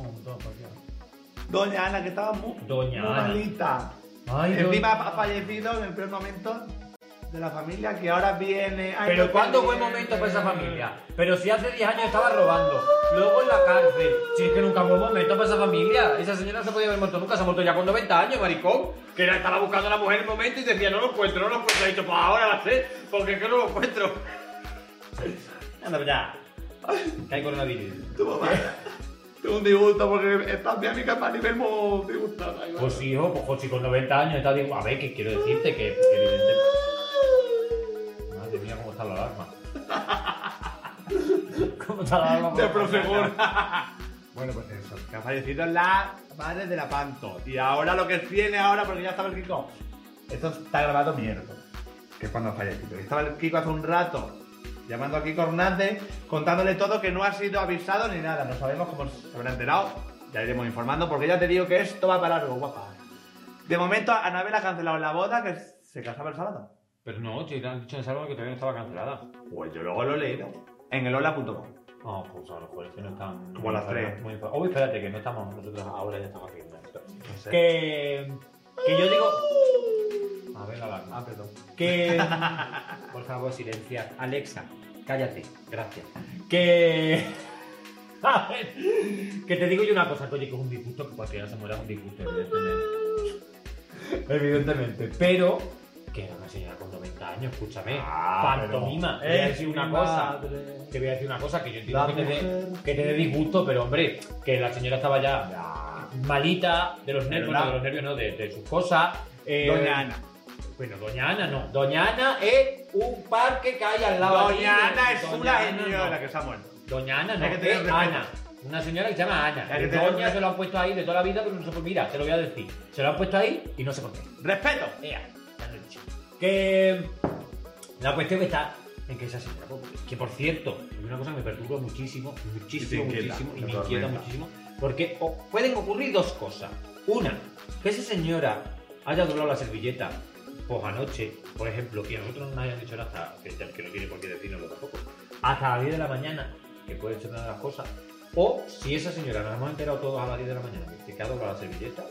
Doña Ana, que estaba muy malita. Ay, encima ha fallecido en el peor momento de la familia, que ahora viene... Ay, pero no, ¿cuándo fue viene. momento para esa familia? Pero si hace 10 años estaba robando, luego en la cárcel. Si es que nunca fue momento para esa familia. Esa señora no se podía haber muerto nunca, se ha muerto ya con 90 años, maricón. Que estaba buscando a la mujer en el momento y decía, no lo encuentro. Ha dicho, pues ahora la sé, porque es que no lo encuentro. Anda, ya. Que hay coronavirus. Tu mamá. Tengo un disgusto porque está mi amiga Maribel muy disgustada. Pues hijo, pues si con 90 años está digo, a ver, que quiero decirte que evidentemente... Madre mía, cómo está la alarma. ¿Cómo está la alarma? De Prosegur. Bueno, pues eso, que ha fallecido la madre de la Panto. Y ahora lo que tiene ahora, porque ya estaba el Kiko. Esto está grabado miércoles, que es cuando ha fallecido. Estaba el Kiko hace un rato llamando a Kiko Hernández, contándole todo, que no ha sido avisado ni nada. No sabemos cómo se habrá enterado. Ya iremos informando, porque ya te digo que esto va para largo, guapa. De momento, Anabel ha cancelado la boda, que se casaba el sábado. Pero no, te han dicho en el sábado que todavía no estaba cancelada. Pues yo luego lo he leído en el hola.com. No, pues a lo mejor es que no están... Como a las 3. Uy, espérate, que no estamos nosotros ahora, ya estamos aquí. No sé. Que yo digo... A ver, la alarma. Ah, perdón. Que... Por favor, silencia. Alexa, cállate. Gracias. Que... A ver, que te digo yo una cosa, oye, que es un disgusto, que cualquiera se muera es un disgusto, evidentemente. Pero... Que era una señora con 90 años, escúchame. Pantomima. Te voy a decir una cosa. Te voy a decir una cosa, que yo entiendo que te dé disgusto, pero hombre, que la señora estaba ya malita de los nervios, no de los nervios, no, de sus cosas. Doña Ana. Bueno, Doña Ana no. Doña Ana es un parque que hay al lado. Doña Ana es Doña una Ana señora no. que se ha muerto. Doña Ana no, Hay que tener es respeto. Ana. Una señora que se llama Ana. Hay que El tener Doña se lo han puesto ahí de toda la vida, pero no sé por mira, te lo voy a decir. Se lo han puesto ahí y no sé por qué. ¡Respeto! Ea, ya lo he dicho. Que la cuestión que está en que esa señora, que por cierto, es una cosa que me perturba muchísimo, muchísimo, muchísimo, y me inquieta muchísimo, porque pueden ocurrir dos cosas. Una, que esa señora haya doblado la servilleta pues anoche, por ejemplo, que a nosotros no nos hayan dicho nada, que no tiene por qué decirnoslo tampoco, hasta las 10 de la mañana, que puede ser una de las cosas, o si esa señora nos hemos enterado todos a las 10 de la mañana que ha doblado la servilleta,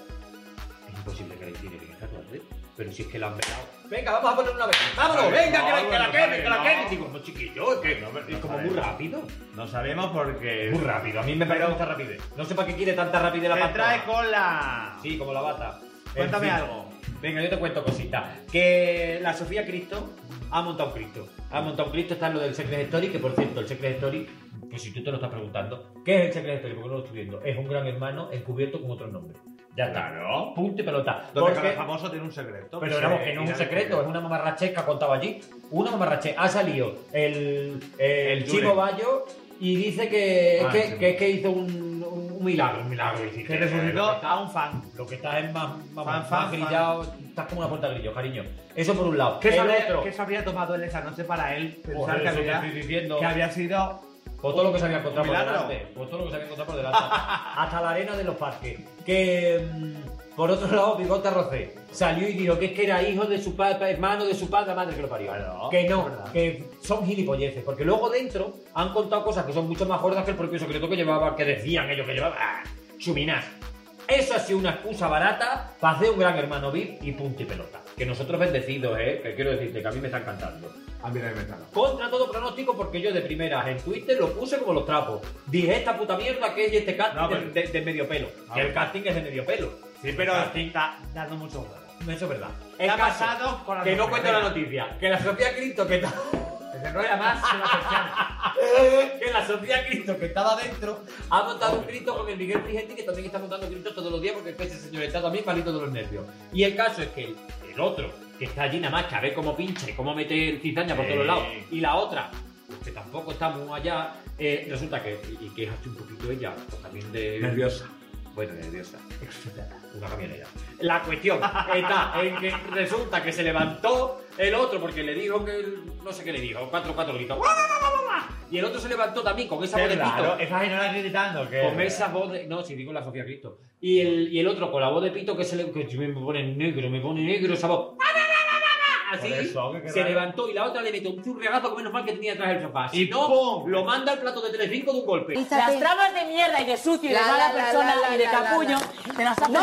es imposible que la tiene que dejar la red. Pero si es que la han velado. Venga, vamos a poner una vez. ¡Vámonos! ¡Venga, que la queme! Digo, no, chiquillo, es que es como muy rápido. No sabemos porque... Muy rápido, a mí me parece mucha rapidez. No sé para qué quiere tanta rapidez la ¡Te pata. trae cola! Sí, como la bata. Cuéntame En fin. algo. Venga, yo te cuento cositas. Que la Sofía Cristo ha montado un Cristo. Ha montado un Cristo, está en lo del Secret Story, que por cierto, el Secret Story, pues si tú te lo estás preguntando, ¿qué es el Secret Story? Porque no lo estoy viendo. Es un gran hermano encubierto con otros nombres. Ya está. Claro. Punto y pelota. Donde Porque- cada famoso tiene un secreto. Pero vamos, que no es un secreto, es una mamarrache que ha contado allí. Una mamarrache. Ha salido el Chivo Yure. Bayo y dice que, Ah, que, sí. que hizo un milagro. Un milagro. Dice Que resucitó a un fan. Lo que estás es más Fan. grillado. Estás como una puerta de grillo, cariño. Eso por un lado. ¿Qué El otro, se habría tomado él esa noche para él pensar Joder, que, eso te había, estoy diciendo. que había sido... por todo lo que se había encontrado por milagro. delante. Por todo lo que se había encontrado por delante. Hasta la arena de los parques. Que... por otro lado, Bigote Rocé salió y dijo que es que era hijo de su padre, hermano de su padre, madre que lo parió. Claro, que es no, verdad. que son gilipolleces. Porque luego dentro han contado cosas que son mucho más gordas que el propio secreto que llevaba, que decían ellos que llevaba. Chuminás. Eso ha sido una excusa barata para hacer un gran hermano VIP y punto y pelota. Que nosotros bendecidos, que quiero decirte que a mí me está encantando. A mí me metan. Contra todo pronóstico, porque yo de primeras en Twitter lo puse como los trapos. Dije esta puta mierda que es este casting No, pero- de medio pelo. A Que ver. el casting es de medio pelo. Sí, pero Casting. está dando mucho juego. Eso es verdad. ¿Qué ha pasado con la Que no Sofía? cuento la noticia. Que la Sofía Cristo que está... Se enrolla más que la persiana. que la Sofía Cristo que estaba dentro ha montado un Cristo con el Miguel Frigenti, que también está montando Cristo todos los días porque ese señor está también malito de los nervios. Y el caso es que el otro, que está allí nada más que a ver cómo pincha y cómo mete cizaña por todos lados, y la otra, que tampoco está muy allá, resulta que, y que es un poquito ella, pues también de... Nerviosa. Bueno, nerviosa. Excitada. Una camionera. La cuestión está en que resulta que se levantó el otro porque le dijo que... No sé qué le dijo. 4 gritos. ¡Guau, guau, guau, guau! Y el otro se levantó también con esa voz de pito. Esa señora gritando. Con esa voz de... No, si digo la Sofía Cristo. Y el otro con la voz de pito que me pone negro esa voz. Así, se levantó y la otra le metió un churriagazo que menos mal que tenía atrás el sofá. Si no, ¡pum! lo manda al plato de Telecinco de un golpe. Las tramas de mierda y de sucio y de mala persona y de capullo te las haces. ¡No,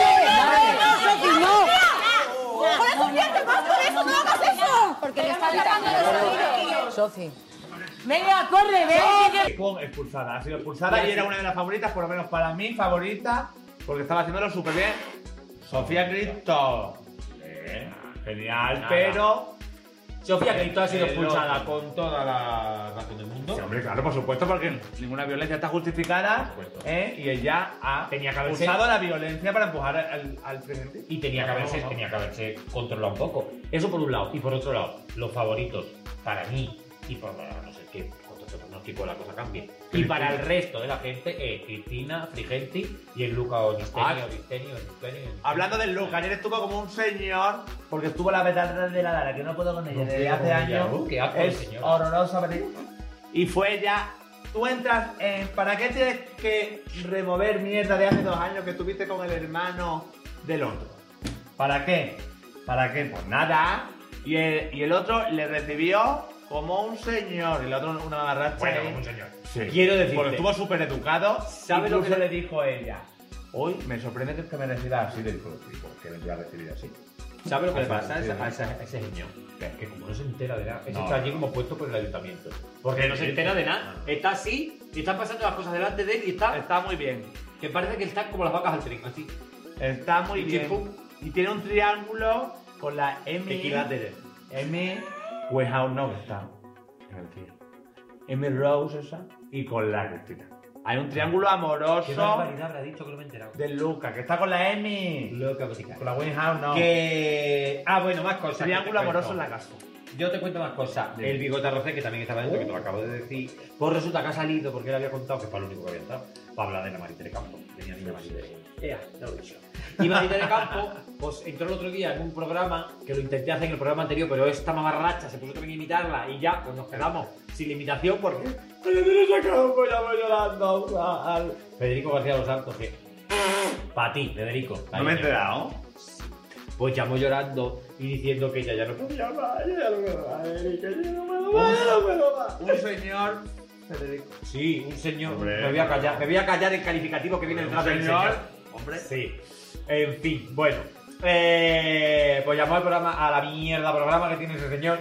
Sofi, no! ¡Joder, Sofía, te vas por eso! ¡No hagas eso! Porque le está gritando los Sofi. Venga, corre, ven. Pum, expulsada. Ha sido expulsada y era una de las favoritas, por lo menos para mí, favorita, porque estaba haciéndolo súper bien. Sofía Cristo. Genial, Nada. pero... Sofía Cristo ha sido El expulsada otro. con toda la razón del mundo. Sí, hombre, claro, por supuesto, porque ninguna violencia está justificada, Por supuesto. y ella ha Tenía que haberse- usado la violencia para empujar al presidente. Y tenía que haberse controlado un poco. Eso por un lado. Y por otro lado, los favoritos para mí y por no sé qué otro pronóstico la cosa cambie. Y para el resto de la gente es Cristina, Frigenti y el Luca Onisteni. Hablando del look, ayer estuvo como un señor, porque estuvo la petarda de la Lara, que no puedo con ella desde hace años. Qué asco, Es señor. horrorosa, y fue ella. Tú entras en... ¿Para qué tienes que remover mierda de hace 2 años que estuviste con el hermano del otro? ¿Para qué? ¿Para qué? Pues nada. Y el otro le recibió como un señor. Y el otro una mamarracha. Bueno, ahí. como un señor. Sí. Quiero decirte- Porque estuvo súper educado. ¿Sabe lo Incluso que- le dijo ella? Hoy me sorprende que me reciba así del club. ¿Por qué me voy a recibir así? ¿Sabes lo que le O sea, pasa a sí, ese señor? Que como no se entera de nada, ese No. está allí como puesto por el ayuntamiento. Porque no se entera de nada. Está así, y están pasando las cosas delante de él y Está muy bien. que parece que está como las vacas al tren, así. Está muy Y bien. chimpum. Y tiene un triángulo con la M. Equilátero. M. Warehouse no está. M. Rose esa. Y con la Cristina. Hay un triángulo Qué amoroso barbaridad habrá dicho que no me he enterado. de Luca, que está con la M. Loca botica. Con la Warehouse no. Que... Ah, bueno, más cosas. Triángulo que te amoroso cuento. en la casa. Yo te cuento más cosas. Dime. El bigote arrocé, que también estaba dentro, que te lo acabo de decir. Pues resulta que ha salido, porque él había contado que es para lo único que había entrado, para hablar de la Maritere Campo. Tenía niña Maritere. Ea, ya lo he dicho. Y Maritere Campo, pues entró el otro día en un programa, que lo intenté hacer en el programa anterior, pero esta mamarracha se puso también a imitarla y ya, pues nos quedamos sin la imitación porque... Federico García Los Santos, que... Para ti, Federico. No me he enterado. Pues llamó llorando y diciendo que ella ya no podía más, ella ya no puede más, que ya no puedo más, ya no puedo más. Un señor. Federico. Sí, un señor. Hombre, me voy a callar el calificativo que viene detrás del señor. Hombre. Sí. En fin, bueno. Pues llamó al programa, a la mierda programa que tiene ese señor.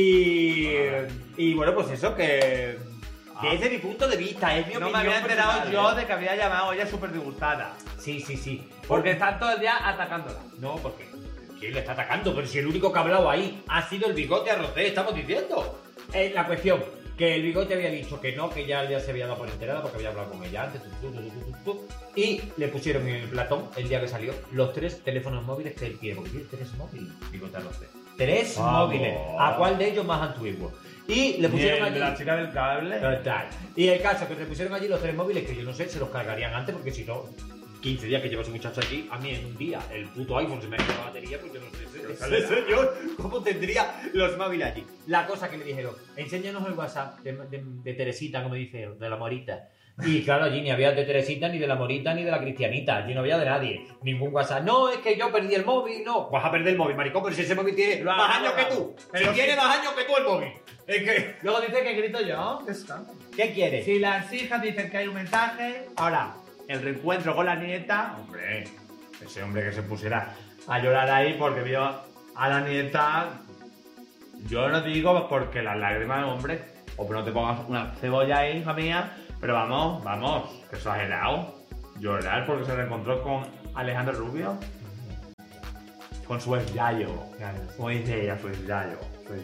Y bueno, pues eso, que es de mi punto de vista, es mi No opinión. me había enterado personal, yo ¿eh? de que había llamado ella súper disgustada. Sí, sí, sí. Porque están todo el día atacándola. No, porque ¿quién le está atacando? Pero si el único que ha hablado ahí ha sido el bigote arrocé, estamos diciendo. La cuestión, que el bigote había dicho que no, que ya se había dado por enterada porque había hablado con ella antes. Y le pusieron en el platón, el día que salió, los 3 teléfonos móviles que él quiere. Porque tiene 3 móviles, bigote arrocé. 3 Vamos. móviles. ¿A cuál de ellos más antiguo? Y le pusieron Bien, allí... la chica del cable. Total. Y el caso que le pusieron allí los 3 móviles, que yo no sé, se los cargarían antes, porque si no, 15 días que lleva ese muchacho allí, a mí en un día el puto iPhone se me ha ido la batería, pues yo no sé ese señor cómo tendría los móviles allí. La cosa que me dijeron, enséñanos el WhatsApp de Teresita, como dice, de la Morita. Y claro, allí ni había de Teresita, ni de la Morita, ni de la Cristianita. Allí no había de nadie. Ningún WhatsApp. No, es que yo perdí el móvil. No, vas a perder el móvil, maricón, pero si ese móvil tiene más años que tú. Pero Si tiene más años que tú el móvil. Es que... Luego dice que grito yo. ¿Qué quieres? Si las hijas dicen que hay un mensaje, ahora, el reencuentro con la nieta, hombre, ese hombre que se pusiera a llorar ahí porque vio a la nieta, yo no digo porque las lágrimas, hombre, o que no te pongas una cebolla ahí, hija mía, pero vamos, que exagerado. Llorar porque se reencontró con Alejandro Rubio. con su ex Yayo. Claro. Como dice ella, su ex Yayo.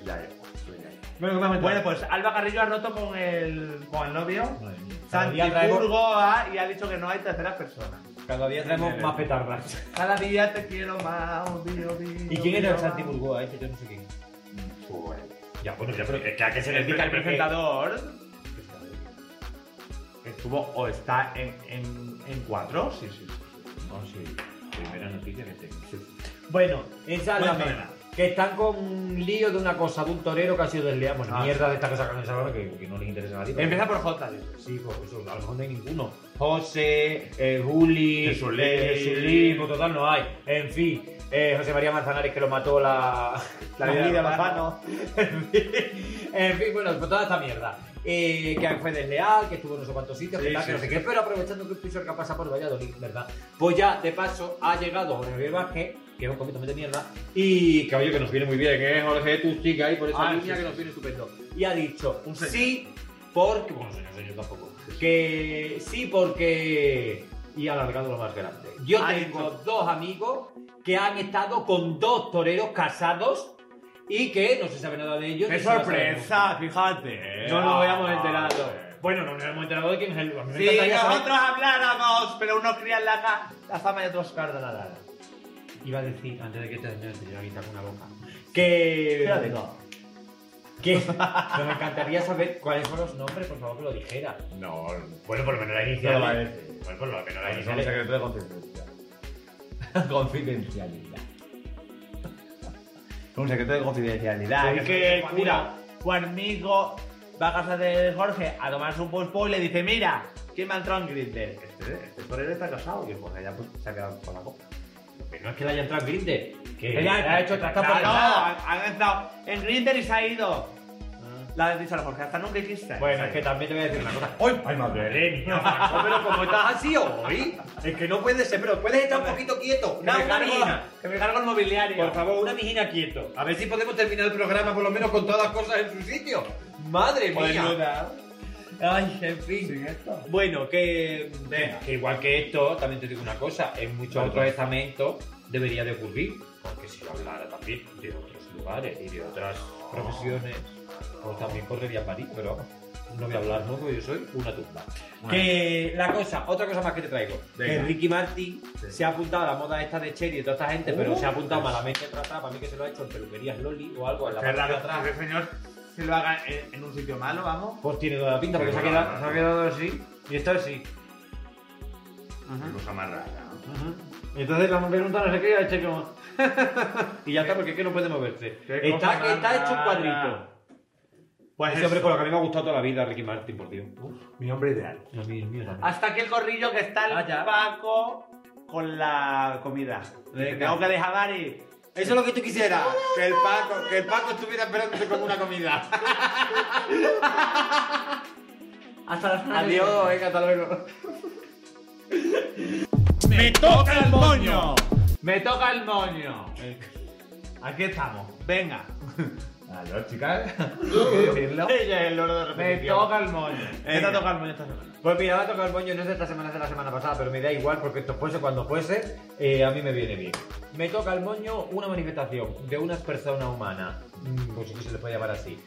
Bueno, Pues Alba Carrillo ha roto con el novio. Madre mía. Santi Burgoa y ha dicho que no hay terceras personas. Cada día traemos más petardas. Cada día te quiero más, bio, bio, ¿Y quién era el bio, Santi más. Burgoa? Yo no sé quién. Pues, Ya, bueno, ya, pero es que a qué se el dedica presentador estuvo o está en 4. Sí. Oh, sí. Primera noticia que tengo. Bueno, esa es la Cuéntame. mera. Que están con un lío de una cosa, de un torero que ha sido desleal. Bueno, mierda de esta cosa que han sacado que no les interesa a nadie. Empieza por J. Sí, pues eso, a lo mejor no hay ninguno. José, Juli, Jesulín. pues total no hay. En fin, José María Manzanares que lo mató la vida de Lozano. En fin, bueno, pues toda esta mierda. Que fue desleal, que estuvo en no sé cuántos sitios, que tal, que no sé qué, pero aprovechando que el piso que pasa por Valladolid, ¿verdad? Pues ya, de paso, ha llegado Jorge Javier Vázquez, que es un poquito de mierda, y que oye, que nos viene muy bien, que Jorge, tú sigue ahí por esa línea que nos viene estupendo. Y ha dicho, sí, porque... Bueno, señor tampoco. Que sí, porque... Y ha alargado lo más grande. Yo tengo dos amigos que han estado con dos toreros casados y que no se sabe nada de ellos. ¡Qué ni se va a saber sorpresa! Fíjate. no nos habíamos enterado. Bueno, no nos hemos enterado de quién es el... a mí me Si encantaría saber- nosotros habláramos, pero unos crían la fama de otros cardenales. Iba a decir, antes de que te yo a quitar una boca, que... Que nos encantaría saber cuáles son los nombres, por favor que lo dijera. No, Bueno, por lo menos la inicial. No lo va a decir. Bueno, por lo menos la es un inicial. secreto de confidencialidad. Confidencialidad. Un secreto de confidencialidad. Sí, Es que el sí, cura, Juanmigo, va a casa de Jorge a tomarse un pospo y le dice: Mira, ¿quién me ha entrado en Grindr? Este torero está casado. Y Jorge ya pues, se ha quedado con la copa. No es que le haya entrado en Grindr, que Ella ha hecho trastas por claro, nada. han entrado en Grindr y se ha ido. La ha dicho a Jorge, hasta nunca quiste. Bueno, es que también te voy a decir una cosa. ¡Ay, ay madre mía! Pero como estás así hoy, es que no puede ser, pero puedes estar un poquito quieto. Que me Una mijina. cargo- que me cargo el mobiliario. Por favor, una mijina quieto. A ver si podemos terminar el programa por lo menos con todas las cosas en su sitio. ¡Madre Pues mía! ayuda. Ay, en fin. Sin esto. Bueno, que igual que esto, también te digo una cosa, en muchos otros estamentos debería de ocurrir, porque si yo hablara también de otros lugares y de otras profesiones, pues también correría París, pero vamos, no voy a hablar, ¿no? Porque yo soy una tumba. Que la cosa, otra cosa más que te traigo, Venga. que Ricky Martin se ha apuntado a la moda esta de Cherry y de toda esta gente, pero se ha apuntado malamente para atrás, para mí que se lo ha hecho en peluquerías Loli o algo en la Qué parte de raro atrás. que el señor se lo haga en un sitio malo, vamos. Pues tiene toda la pinta, porque se ha quedado así y esto así. Qué cosa más rara, ¿no? Y entonces la pregunta no sé qué, ha hecho como... y ya está, porque es que no puede moverse. Qué cosa más Está hecho un rara. cuadrito. Pues Ese hombre eso. con lo que a mí me ha gustado toda la vida, Ricky Martin, por Dios. Mi hombre ideal. A mí, el mío también. Hasta aquí el corrillo que está el ya. Paco con la comida. Venga. Tengo que dejar Gary. Eso es lo que tú quisieras, que el Paco estuviera esperándote como una comida. Hasta la semana. Adiós, venga, hasta luego. ¡Me toca el moño! Me toca el moño. Aquí estamos. Venga. Adiós, chicas. decirlo. Ella es el loro de Me repetición. toca el moño. Esta toca el moño esta semana. Pues mira, me ha tocado el moño, no es de esta semana, es de la semana pasada, pero me da igual porque esto fuese cuando fuese, a mí me viene bien. Me toca el moño una manifestación de unas personas humanas, pues sí que se les puede llamar así,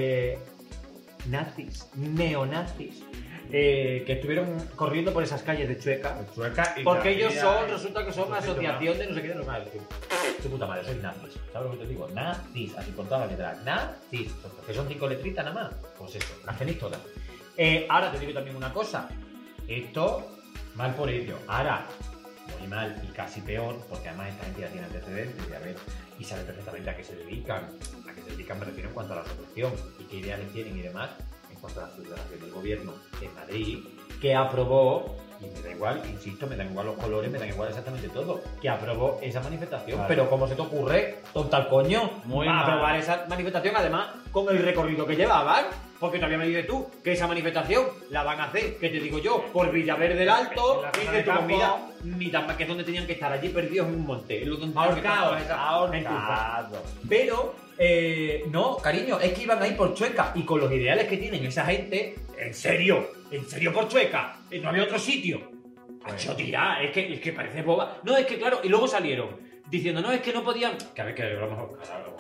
nazis, neonazis, que estuvieron corriendo por esas calles de Chueca, porque ellos son, resulta que son una asociación de no sé qué, de los nazis. Tu puta madre, soy nazis. ¿Sabes lo que te digo? Nazis, así con todas las letras. Nazis. Que son 5 letritas nada más. Pues eso, las tenéis todas. Ahora te digo también una cosa. Esto, mal por ello. Ahora, muy mal y casi peor, porque además esta gente ya tiene antecedentes, ya ves, y sabe perfectamente a qué se dedican. A qué se dedican me refiero en cuanto a la asociación y qué ideales tienen y demás, en cuanto a la ciudadanación del gobierno de Madrid, que aprobó, y me da igual, insisto, me dan igual los colores, me dan igual exactamente todo, que aprobó esa manifestación. Claro. Pero ¿cómo se te ocurre, tonta al coño, Muy a mal. aprobar esa manifestación, además, con el recorrido que llevaban? Porque todavía me dices tú que esa manifestación la van a hacer, que te digo yo, por Villaverde del Alto, En la y zona que de tu campo. comida, ni tan que es donde tenían que estar, allí perdidos en un monte. Es lo donde tenían que estar Ahorcado, todas esas gentuzas. ahorcado. Pero, no, cariño, es que iban ahí por Chueca y con los ideales que tienen esa gente, en serio por Chueca, no había otro sitio. Macho, tía, es que parece boba. No, es que claro, y luego salieron diciendo, no, es que no podían. Que a ver, que a lo mejor,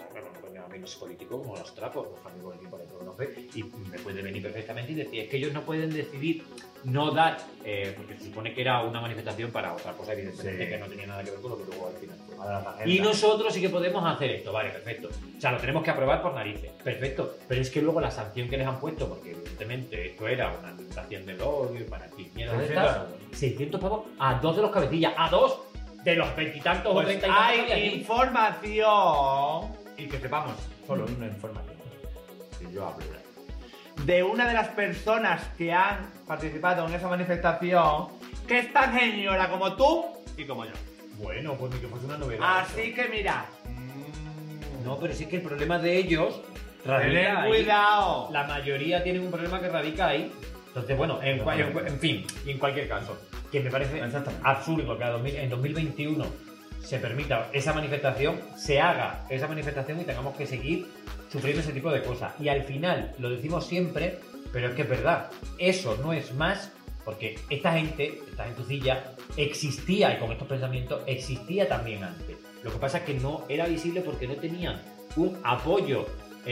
a mí no soy político como los trapos, los amigos aquí por ahí no sé, y me puede venir perfectamente y decir, es que ellos no pueden decidir no dar, porque se supone que era una manifestación para otra cosa, evidentemente, que no tenía nada que ver con lo que luego al final fue. Y nosotros sí que podemos hacer esto, vale, perfecto. O sea, lo tenemos que aprobar por narices, perfecto. Pero es que luego la sanción que les han puesto, porque evidentemente esto era una alimentación del odio, para ti, mierda de estas, 600 pavos a 2 de los cabecillas, a 2 de los 20 y tantos o 30 y tantos. Hay información, y que sepamos, solo una información, que yo hablo de una de las personas que han participado en esa manifestación, que es tan señora como tú y como yo. Bueno, pues ni que fuese una novedad. Así que mira. No, pero sí que el problema de ellos Tener cuidado. La mayoría tienen un problema que radica ahí. Entonces, bueno, en fin, y en cualquier caso, que me parece absurdo que en 2021 se permita esa manifestación, se haga esa manifestación y tengamos que seguir sufriendo ese tipo de cosas. Y al final, lo decimos siempre, pero es que es verdad, eso no es más, porque esta gentucilla existía, y con estos pensamientos existía también antes. Lo que pasa es que no era visible porque no tenían un apoyo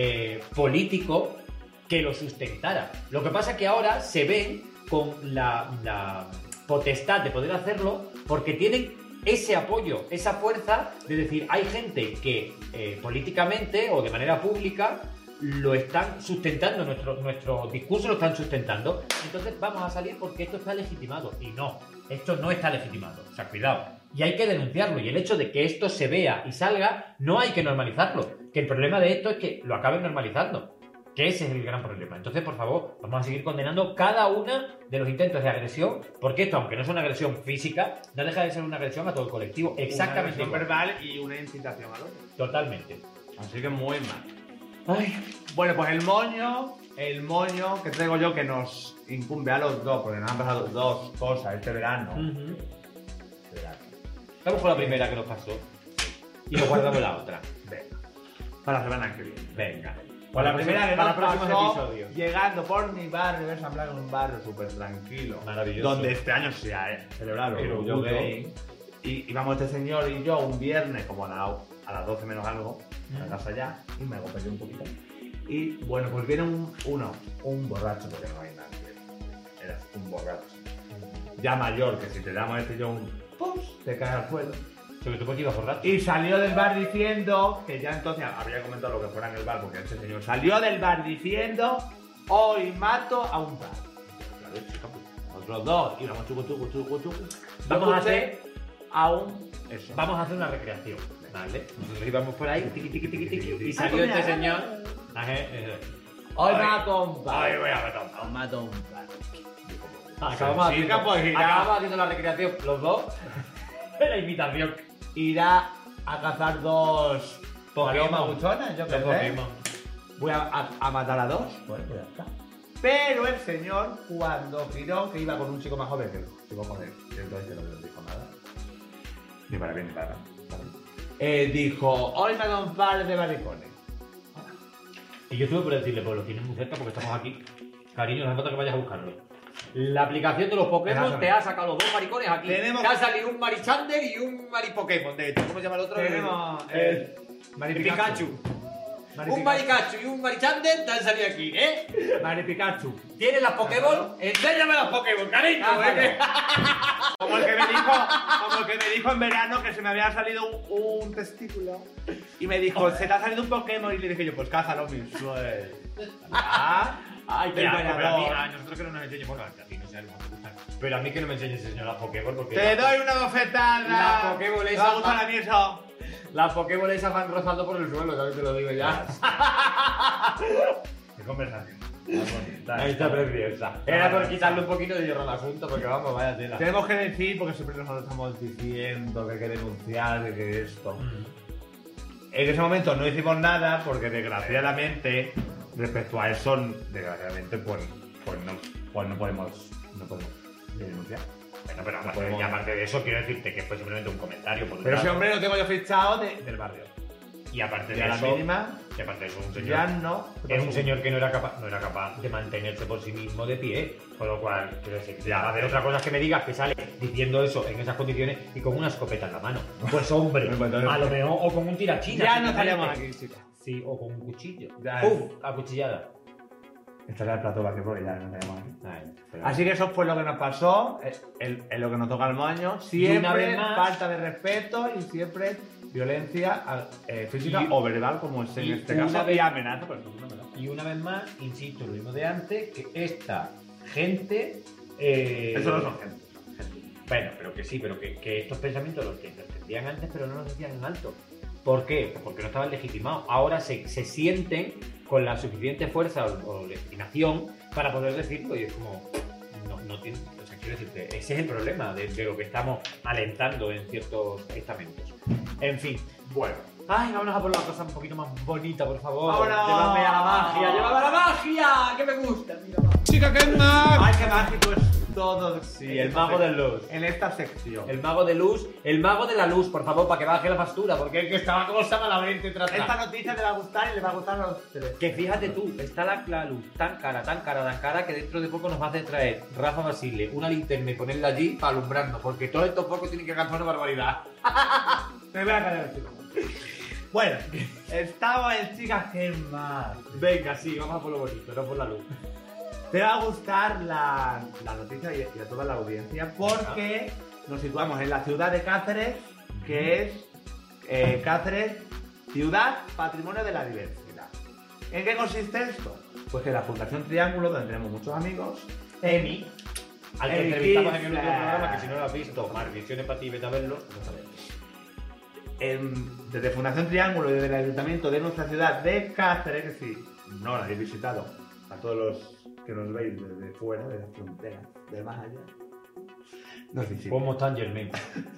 político que lo sustentara. Lo que pasa es que ahora se ven con la potestad de poder hacerlo porque tienen ese apoyo, esa fuerza de decir, hay gente que políticamente o de manera pública lo están sustentando, nuestro discurso lo están sustentando, entonces vamos a salir porque esto está legitimado. Y no, esto no está legitimado, o sea, cuidado. Y hay que denunciarlo, y el hecho de que esto se vea y salga, no hay que normalizarlo, que el problema de esto es que lo acaben normalizando, que ese es el gran problema. Entonces, por favor, vamos a seguir condenando cada uno de los intentos de agresión, porque esto, aunque no es una agresión física, no deja de ser una agresión a todo el colectivo, exactamente una verbal y una incitación al otro. Totalmente. Así que muy mal. Ay. Bueno, pues el moño que traigo yo que nos incumbe a los dos, porque nos han pasado dos cosas este verano. Vamos con la primera que nos pasó y nos guardamos la otra. Venga. Para la semana que viene. Venga. Pues la primera que nos próximos pasó, episodios. llegando por mi barrio, de San Blas, un barrio súper tranquilo. Maravilloso. Donde este año se ha celebrado el orgullo gay. Y íbamos este señor y yo un viernes, como a las 12 menos algo, a la casa ya, y me acompañé un poquito. Y bueno, pues viene un borracho, porque no hay nadie. Era un borracho. Ya mayor, que si te damos un ¡pum! Te cae al suelo. Sobre todo porque iba borracho. Y salió del bar diciendo, que ya entonces habría comentado lo que fuera en el bar, porque este señor salió del bar diciendo, hoy mato a un par. Claro, chica, pues, otros dos, y vamos chucu. Vamos a hacer eso. Vamos a hacer una recreación, ¿vale? Nosotros íbamos por ahí, tiqui, y salió este señor. Hoy mato a un par. Hoy voy a matar a un par. Mato a un par. Acabamos haciendo la recreación, los dos. La invitación. Irá a cazar dos palomas buchonas, yo creo. Voy a matar a dos. Bueno, pues ya está. Pero el señor, cuando giró, que iba con un chico más joven que el chico con él, entonces no le dijo nada. Ni para bien ni para mal. Dijo, hoy me da un par de maricones. Y yo estuve por decirle, pues lo tienes muy cerca porque estamos aquí. Cariño, no hace falta que vayas a buscarlo. La aplicación de los Pokémon te ha sacado los dos maricones aquí. Te ha salido un Marichander y un Maripokémon. ¿Cómo se llama el otro? Tenemos Maripikachu. Un Maricachu y un Marichander te han salido aquí, ¿eh? Maripikachu. ¿Tienes las Pokémon? Enséñame las Pokémon, cariño. Como el que me dijo en verano que se me había salido un testículo. Y me dijo, se te ha salido un Pokémon. Y le dije yo, pues cázalo, mi suerte. Ay, qué asco, pero a nosotros que no nos enseñes, bueno, a ti no sé, a lo mejor te gustan. Pero a mí que no me enseñes, señor, las Pokémon porque... ¡Te doy una bofetada! Las Pokémon esas... ¿Te gusta a mí eso? Las Pokémon esas van rozando por el suelo, ¿sabes? Te lo digo ya. ¡Qué conversación! Ahí está preciosa. Era por quitarle un poquito de hierro al asunto, porque vamos, vaya tela. Tenemos que decir, porque siempre nosotros estamos diciendo que hay que denunciar, que esto... En ese momento no hicimos nada, porque desgraciadamente... Respecto a eso, desgraciadamente, pues no podemos denunciar. Bueno, pero y aparte de eso, quiero decirte que fue simplemente un comentario. Pero ese hombre lo tengo yo fichado del barrio. Y aparte Y de a la eso, mínima, que aparte de eso, un señor, ya no. es un señor que no era capaz de mantenerse por sí mismo de pie. Con lo cual, quiero decir, ya, a ver, otra cosa es que me digas que sale diciendo eso en esas condiciones y con una escopeta en la mano. Pues hombre, a lo mejor, o con un tirachina. Ya no simplemente. estaríamos aquí, chicos. Sí, o con un cuchillo. Ya ¡Pum! Acuchillada. Esto era el plato para que porque ya no estaríamos aquí. Ay, pero- Así que eso fue lo que nos pasó, en lo que nos toca el moño. Siempre una vez más- falta de respeto y siempre violencia física Y- o verbal, como es en y este una caso, vez- y amenaza. Pues, no, amenaza. Y una vez más, insisto, lo mismo de antes, que esta gente... Eso no son gente. Bueno, pero que sí, pero que estos pensamientos los que entendían antes, pero no los decían en alto. ¿Por qué? Porque no estaban legitimados. Ahora se sienten con la suficiente fuerza o legitimación para poder decirlo y es como... No tiene, o sea, quiero decirte, ese es el problema de lo que estamos alentando en ciertos estamentos. En fin, bueno. Ay, vámonos a por la cosa un poquito más bonita, por favor. ¡Vámonos! Llévame a la magia, llévame a la magia, que me gusta. Mira, Chica, ¿qué más? ¡Ay, qué mágico es todo! Sí, el mago de luz. En esta sección. El mago de luz, el mago de la luz, por favor, para que baje la factura, porque es que estaba cosa malamente Esta tratada. noticia te va a gustar y le va a gustar a los tres. Que fíjate tú, está la luz tan cara, que dentro de poco nos va a hacer traer Rafa Basile una linterna y ponerla allí para alumbrarnos, porque todos estos focos tienen que gastar una barbaridad. Me voy a callar, chicos. Bueno, estamos en Chicas que más. Venga, sí, vamos a por lo bonito, no por la luz. Te va a gustar la noticia y a toda la audiencia porque nos situamos en la ciudad de Cáceres, que es Cáceres, ciudad patrimonio de la diversidad. ¿En qué consiste esto? Pues que la Fundación Triángulo, donde tenemos muchos amigos, Emi, al que Emi entrevistamos en el último Kisler. programa, que si no lo has visto, maldiciones para ti, vete a verlo, no sabes. desde Fundación Triángulo y desde el ayuntamiento de nuestra ciudad de Cáceres, que si no la habéis visitado, a todos los que nos veis desde fuera, de las fronteras, de más allá, nos visitáis. ¿Cómo están, Germain?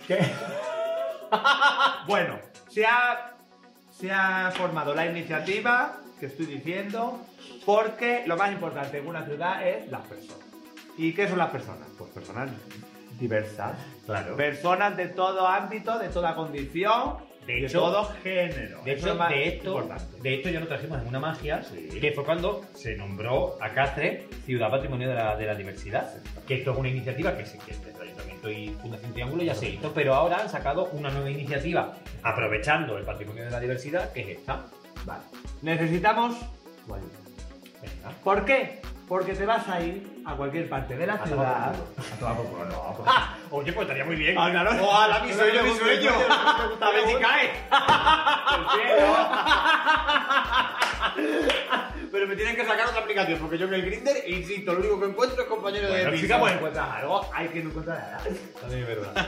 Bueno, se ha formado la iniciativa que estoy diciendo porque lo más importante en una ciudad es las personas. ¿Y qué son las personas? Pues personas diversas. Claro. Personas de todo ámbito, de toda condición, De de hecho- todo género. De Eso es hecho, lo más de esto importante. ya lo trajimos en una magia, Sí. que fue cuando se nombró a Cáceres Ciudad Patrimonio de la Diversidad. Que esto es una iniciativa que desde el Ayuntamiento y Fundación Triángulo ya se hizo, pero ahora han sacado una nueva iniciativa aprovechando el patrimonio de la diversidad, que es esta. Vale. Necesitamos tu ayuda. Venga. ¿Por qué? Porque te vas a ir a cualquier parte de la A ciudad. tomar por culo, no. ¡Ah! Oye, pues estaría muy bien. Ah, claro. ¡Ojalá, mi sueño, mi sueño! A ver si cae. Pero me tienen que sacar otra aplicación, porque yo en el Grindr, insisto, lo único que encuentro es compañero de Bueno, piso. chica, pues encuentras algo, hay que no encontrar nada. También es verdad.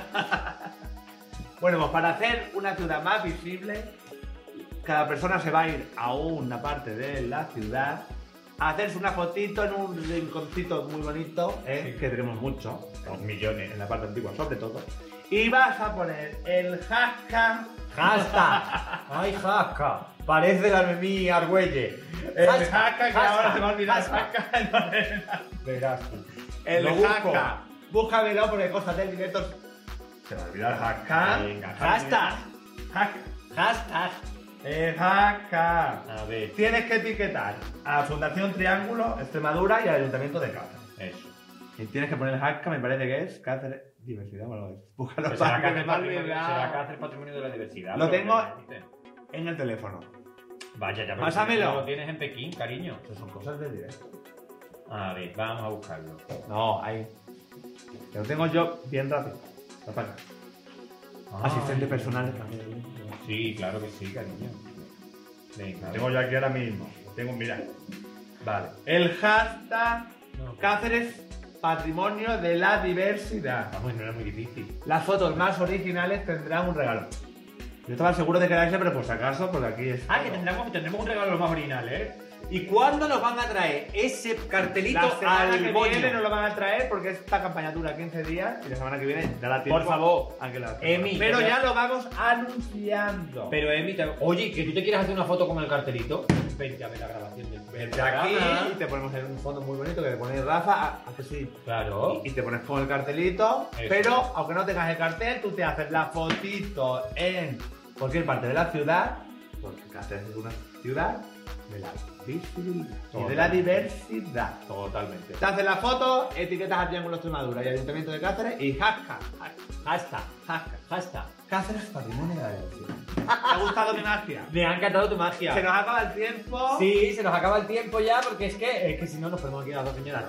Bueno, pues para hacer una ciudad más visible, cada persona se va a ir a una parte de la ciudad a hacerse una fotito en un rinconcito muy bonito, que tenemos mucho, 2 millones. en la parte antigua sobre todo, y vas a poner el hashtag. ¡Hashtag! ¡Ay, hashtag! Parece la Memí Argüelle. El hashtag, que ahora se me ha olvidado el hashtag. hashtag. Verás tú. El Lo busco. hashtag. Búscamelo porque cosas del directo. Se me ha olvidado el hashtag. Venga, hashtag. Hashtag. El hashtag. A ver. Tienes que etiquetar a Fundación Triángulo, Extremadura y al Ayuntamiento de Cáceres. Eso. Y tienes que poner el hashtag, me parece que es Cáceres Diversidad o algo así. Búscalo Pues para será que Cáceres me patrimonio, olvide. será Cáceres Patrimonio de la Diversidad. Lo pero tengo- que me dice. En el teléfono. Vaya, ya. pero Pásamelo. si Lo tienes en Pekín, cariño. Eso son cosas del directo. A ver, vamos a buscarlo. No, ahí. Que lo tengo yo bien rápido. Apaga. Asistente personal también. Sí, claro que sí, cariño. Venga, Lo tengo yo aquí ahora mismo. Lo tengo, mira. Vale. El hashtag No. Cáceres Patrimonio de la Diversidad. Vamos, no era muy difícil. Las fotos más originales tendrán un regalo. Yo estaba seguro de que era ese, pero por si acaso, porque aquí es. Ah, que tendremos un regalo más original, ¿eh? ¿Y cuándo nos van a traer ese cartelito La semana al que moño? viene nos lo van a traer porque esta campaña dura 15 días y la semana que viene dará tiempo. Por favor, a que la Emi, pero ya- ya lo vamos anunciando. Pero Emi, oye, que tú te quieres hacer una foto con el cartelito, vente a ver la grabación del Vente aquí y te ponemos en un fondo muy bonito que te pone Rafa, a que sí. Claro. Y te pones con el cartelito, Eso. pero aunque no tengas el cartel, tú te haces la fotito en cualquier parte de la ciudad Porque Cáceres es una ciudad de la visibilidad y de Totalmente. la diversidad. Totalmente. Te haces la foto, etiquetas a Triángulo Extremadura y Ayuntamiento de Cáceres y hashtag. Hashtag. Cáceres Patrimonio de la Diversidad. ¿Te ha gustado mi magia? Me ha encantado tu magia. Se nos acaba el tiempo. Sí, se nos acaba el tiempo ya porque es que si no nos ponemos aquí a las 2 señoras.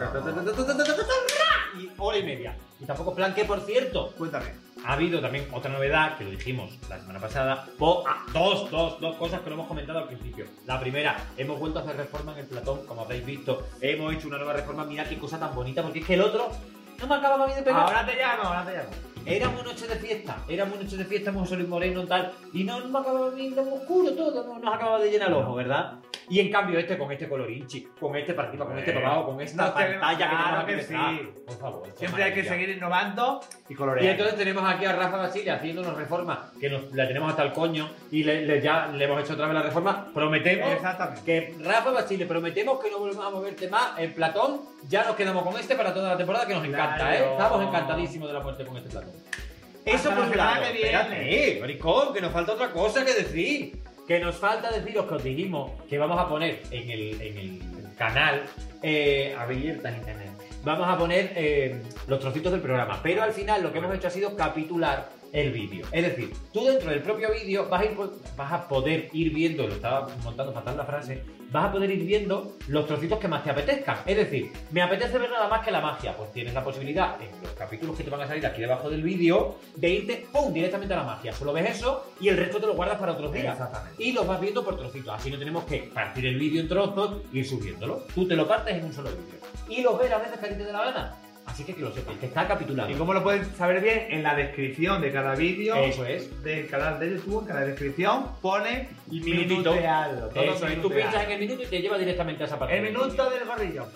Y hora y media. Y tampoco plan que, por cierto, Cuéntame. ha habido también otra novedad que lo dijimos la semana pasada. Dos cosas que lo hemos comentado al principio. La primera, hemos vuelto a hacer reforma en el Platón, como habréis visto. Hemos hecho una nueva reforma. Mira qué cosa tan bonita, porque es que el otro no me acababa a mí de pegar. Ahora te llamo. Era muy noche de fiesta, muy sol y moreno y tal. Y no me acababa de ir oscuro todo, no nos acababa de llenar el ojo, ¿verdad? Y en cambio con este colorinchi, con este para arriba, con este para abajo, con esta No tenemos- pantalla que tenemos claro aquí que detrás. sí. Por favor. esto Siempre es hay que maravilla. seguir innovando y Y coloreando. entonces tenemos aquí a Rafa Basile haciéndonos reforma, que la tenemos hasta el coño, y ya le hemos hecho otra vez la reforma. Prometemos Exactamente. que Rafa Basile, prometemos que no volvemos a moverte más en Platón. Ya nos quedamos con este para toda la temporada, que nos encanta, Claro. ¿eh? Estamos encantadísimos de la muerte con este Platón. Eso Hasta por la un semana lado. que viene. Espérate, maricón, que nos falta otra cosa que decir. Que nos falta deciros que os dijimos que vamos a poner en el canal abierta en internet. Vamos a poner los trocitos del programa, pero al final lo que hemos hecho ha sido capitular el vídeo. Es decir, tú dentro del propio vídeo vas a poder ir viendo, lo estaba montando fatal la frase, vas a poder ir viendo los trocitos que más te apetezcan. Es decir, me apetece ver nada más que la magia, pues tienes la posibilidad en los capítulos que te van a salir aquí debajo del vídeo de irte ¡pum! Directamente a la magia. Solo ves eso y el resto te lo guardas para otros días. Exactamente. Y los vas viendo por trocitos. Así no tenemos que partir el vídeo en trozos y ir subiéndolo. Tú te lo partes en un solo vídeo. Y los ves las veces que a ti te dé la gana. Así que lo sepas, que está capitulado. ¿Y cómo lo puedes saber bien? En la descripción de cada vídeo Eso es. del canal de YouTube, en cada descripción pone Y minutito. minutealo, todo Eso es. Tú minutealo. pinchas en el minuto y te lleva directamente a esa parte. El del minuto vídeo. del gorrillo.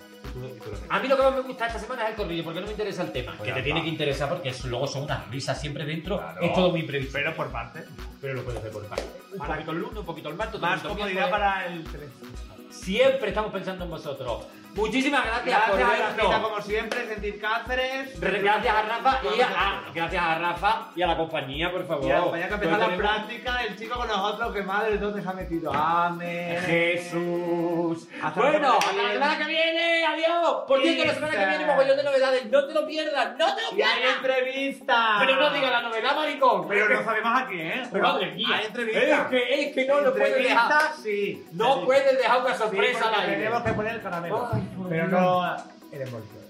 A mí lo que más me gusta esta semana es el corrillo, porque no me interesa el tema. Pues Que ya te tiene está. que interesar porque luego son unas risas siempre dentro. Claro. Es todo muy imprevisto. Pero por parte. Pero lo puedes hacer por parte. Un Para- poquito el lunes, un poquito el martes, Más otro poquito el comodidad miércoles. para el teléfono. Siempre estamos pensando en vosotros. Muchísimas gracias, Gracias por a la vernos. cita, como siempre, Sentir Cáceres. Gracias a Rafa gracias a Rafa y a la compañía, por favor. Y a la compañía que empezó Hoy la tenemos- práctica, el chico con nosotros, que madre de dónde se ha metido. Amén. Jesús. Hasta la Bueno, semana que hasta la viene. semana que viene. Adiós. Por cierto, la semana que viene mogollón de novedades. No te lo pierdas. No te lo Y hay pierdas. entrevista. Pero no digas la novedad, maricón. Pero no sabemos a quién. Pero madre mía. Hay entrevista. Es que no lo puedes dejar. Entrevista, sí. No puedes dejar una Sí, sorpresa porque al aire. tenemos que poner el caramelo. Ay, por pero Dios. no el envoltorio.